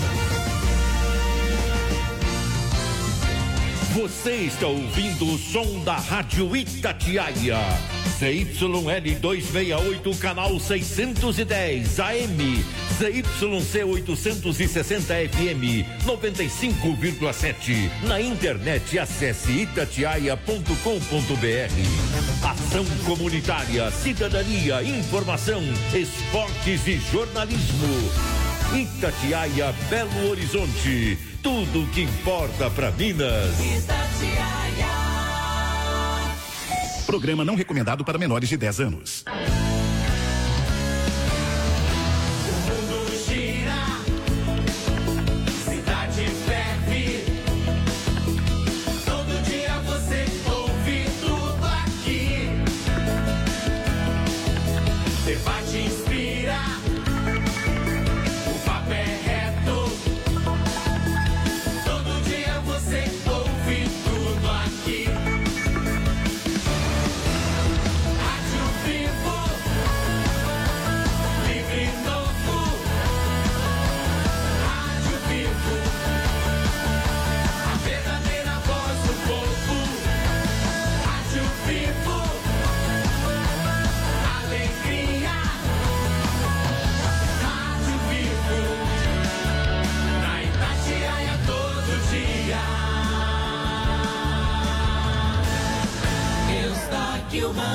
Você está ouvindo o som da Rádio Itatiaia. Z Y L duzentos e sessenta e oito, canal seiscentos e dez A M. Z Y C oitocentos e sessenta F M, noventa e cinco vírgula sete. Na internet, acesse itatiaia ponto com ponto br. Ação comunitária, cidadania, informação, esportes e jornalismo. Itatiaia, Belo Horizonte. Tudo o que importa para Minas. Itatiaia. Programa não recomendado para menores de dez anos. Vivo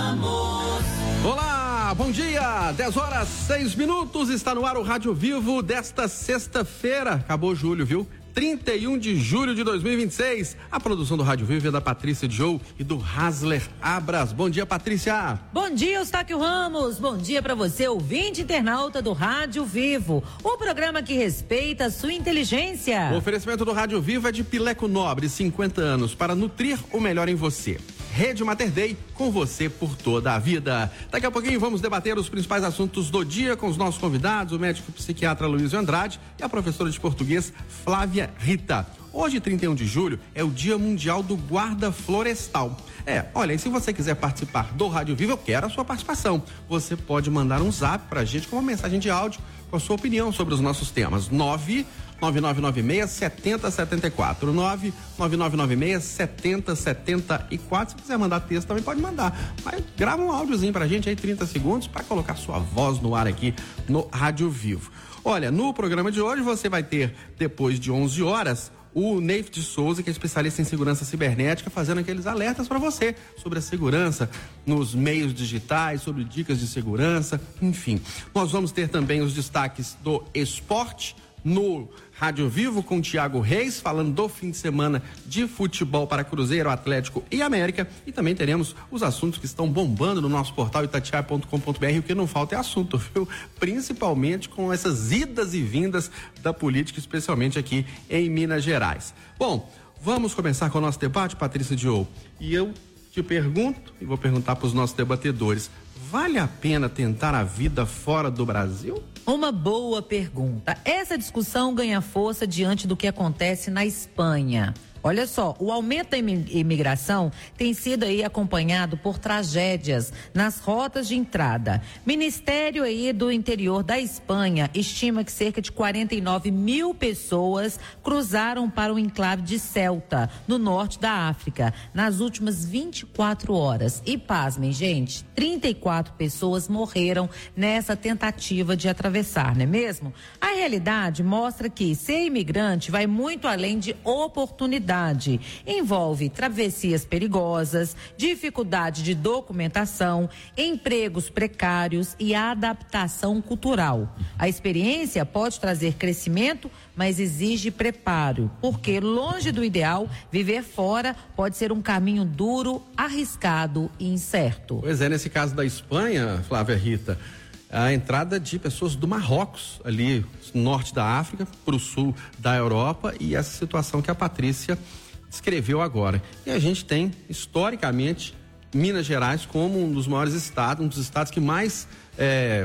Ramos. Olá, bom dia, dez horas, seis minutos, está no ar o Rádio Vivo desta sexta-feira, acabou julho, viu? trinta e um de julho de dois mil e vinte e seis. A produção do Rádio Vivo é da Patrícia Joe e do Hasler Abras. Bom dia, Patrícia. Bom dia, Eustáquio Ramos. Bom dia para você, ouvinte internauta do Rádio Vivo. O programa que respeita a sua inteligência. O oferecimento do Rádio Vivo é de Pileco Nobre, cinquenta anos, para nutrir o melhor em você. Rede Mater Dei, com você por toda a vida. Daqui a pouquinho vamos debater os principais assuntos do dia com os nossos convidados, o médico psiquiatra Luiz Andrade e a professora de português Flávia Rita. Hoje, trinta e um de julho, é o Dia Mundial do Guarda Florestal. É, olha, e se você quiser participar do Rádio Vivo, eu quero a sua participação. Você pode mandar um zap pra gente com uma mensagem de áudio com a sua opinião sobre os nossos temas. nove nove nove nove seis sete zero sete quatro nove nove nove nove seis sete zero sete quatro. Se quiser mandar texto também pode mandar, mas grava um áudiozinho pra gente aí, trinta segundos, para colocar sua voz no ar aqui no Rádio Vivo. Olha, no programa de hoje você vai ter, depois de onze horas, o Neif de Souza, que é especialista em segurança cibernética, fazendo aqueles alertas para você sobre a segurança nos meios digitais, sobre dicas de segurança, enfim. Nós vamos ter também os destaques do esporte no Rádio Vivo com o Thiago Reis, falando do fim de semana de futebol para Cruzeiro, Atlético e América, e também teremos os assuntos que estão bombando no nosso portal itatiaia ponto com ponto br. O que não falta é assunto, viu? Principalmente com essas idas e vindas da política, especialmente aqui em Minas Gerais. Bom, vamos começar com o nosso debate, Patrícia Diogo, e eu te pergunto, e vou perguntar para os nossos debatedores, vale a pena tentar a vida fora do Brasil? Uma boa pergunta. Essa discussão ganha força diante do que acontece na Espanha. Olha só, o aumento da imigração tem sido aí acompanhado por tragédias nas rotas de entrada. Ministério aí do Interior da Espanha estima que cerca de quarenta e nove mil pessoas cruzaram para o enclave de Ceuta, no norte da África, nas últimas vinte e quatro horas. E pasmem, gente, trinta e quatro pessoas morreram nessa tentativa de atravessar, não é mesmo? A realidade mostra que ser imigrante vai muito além de oportunidade. Envolve travessias perigosas, dificuldade de documentação, empregos precários e adaptação cultural. A experiência pode trazer crescimento, mas exige preparo, porque longe do ideal, viver fora pode ser um caminho duro, arriscado e incerto. Pois é, nesse caso da Espanha, Flávia Rita, a entrada de pessoas do Marrocos, ali norte da África, para o sul da Europa, e essa situação que a Patrícia descreveu agora. E a gente tem, historicamente, Minas Gerais como um dos maiores estados, um dos estados que mais é,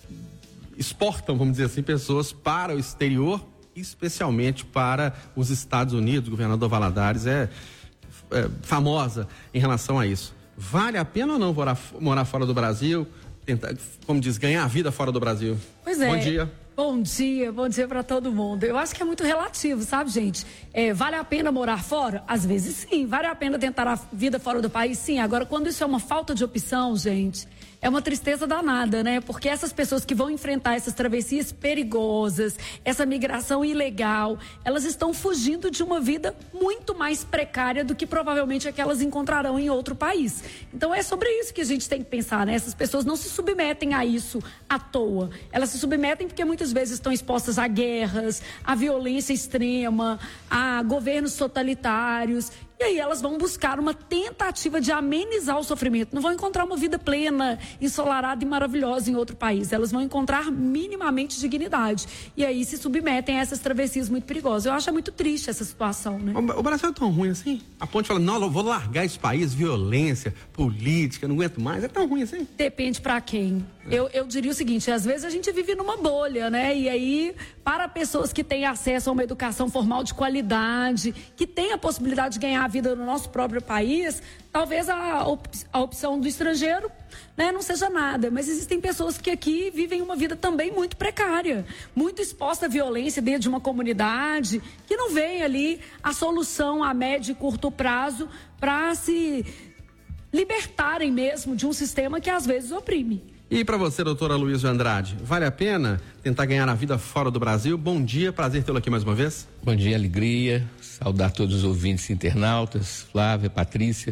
exportam, vamos dizer assim, pessoas para o exterior, especialmente para os Estados Unidos. O governador Valadares é, é famosa em relação a isso. Vale a pena ou não morar, morar fora do Brasil? Tentar, como diz, ganhar a vida fora do Brasil? Pois é. Bom dia. Bom dia, bom dia para todo mundo. Eu acho que é muito relativo, sabe, gente? É, vale a pena morar fora? Às vezes sim. Vale a pena tentar a vida fora do país? Sim. Agora, quando isso é uma falta de opção, gente, é uma tristeza danada, né? Porque essas pessoas que vão enfrentar essas travessias perigosas, essa migração ilegal, elas estão fugindo de uma vida muito mais precária do que provavelmente é que elas encontrarão em outro país. Então é sobre isso que a gente tem que pensar, né? Essas pessoas não se submetem a isso à toa. Elas se submetem porque muitas vezes estão expostas a guerras, a violência extrema, a governos totalitários. E aí elas vão buscar uma tentativa de amenizar o sofrimento. Não vão encontrar uma vida plena, ensolarada e maravilhosa em outro país. Elas vão encontrar minimamente dignidade. E aí se submetem a essas travessias muito perigosas. Eu acho muito triste essa situação, né? O Brasil é tão ruim assim? A ponte fala, não, eu vou largar esse país, violência, política, não aguento mais. É tão ruim assim? Depende pra quem. É. Eu, eu diria o seguinte, às vezes a gente vive numa bolha, né? E aí, para pessoas que têm acesso a uma educação formal de qualidade, que têm a possibilidade de ganhar a vida no nosso próprio país, talvez a, op a opção do estrangeiro, né, não seja nada. Mas existem pessoas que aqui vivem uma vida também muito precária, muito exposta à violência dentro de uma comunidade, que não vem ali a solução a médio e curto prazo para se libertarem mesmo de um sistema que às vezes oprime. E para você, doutora Luiz Andrade, vale a pena tentar ganhar a vida fora do Brasil? Bom dia, prazer tê-lo aqui mais uma vez. Bom dia, alegria, saudar todos os ouvintes internautas, Flávia, Patrícia.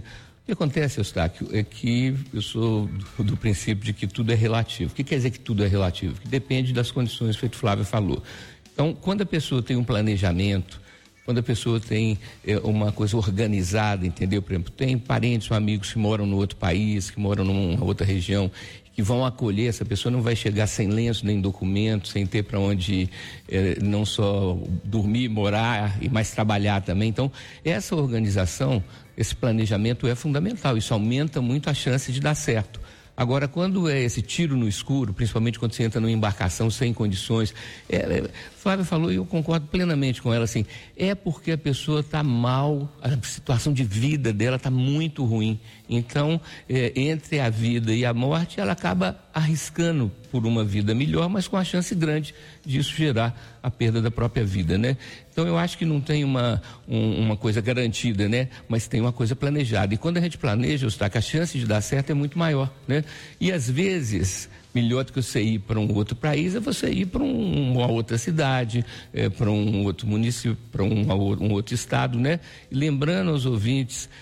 que acontece, Eustáquio, é que eu sou do, do princípio de que tudo é relativo. O que quer dizer que tudo é relativo? Que depende das condições, feito o Flávio falou. Então, quando a pessoa tem um planejamento, quando a pessoa tem é, uma coisa organizada, entendeu? Por exemplo, tem parentes ou amigos que moram no outro país, que moram numa outra região, que vão acolher, essa pessoa não vai chegar sem lenço nem documento, sem ter para onde eh, não só dormir, morar e mais trabalhar também. Então, essa organização, esse planejamento é fundamental, isso aumenta muito a chance de dar certo. Agora, quando é esse tiro no escuro, principalmente quando você entra numa embarcação sem condições, é, é, Flávia falou e eu concordo plenamente com ela, assim, é porque a pessoa está mal, a situação de vida dela está muito ruim. Então, é, entre a vida e a morte, ela acaba arriscando por uma vida melhor, mas com a chance grande disso gerar a perda da própria vida, né? Então, eu acho que não tem uma, um, uma coisa garantida, né? Mas tem uma coisa planejada. E quando a gente planeja, Eustáquio, a chance de dar certo é muito maior, né? E às vezes, melhor do que você ir para um outro país é você ir para um, uma outra cidade, é, para um outro município, para um, um outro estado, né? E lembrando aos ouvintes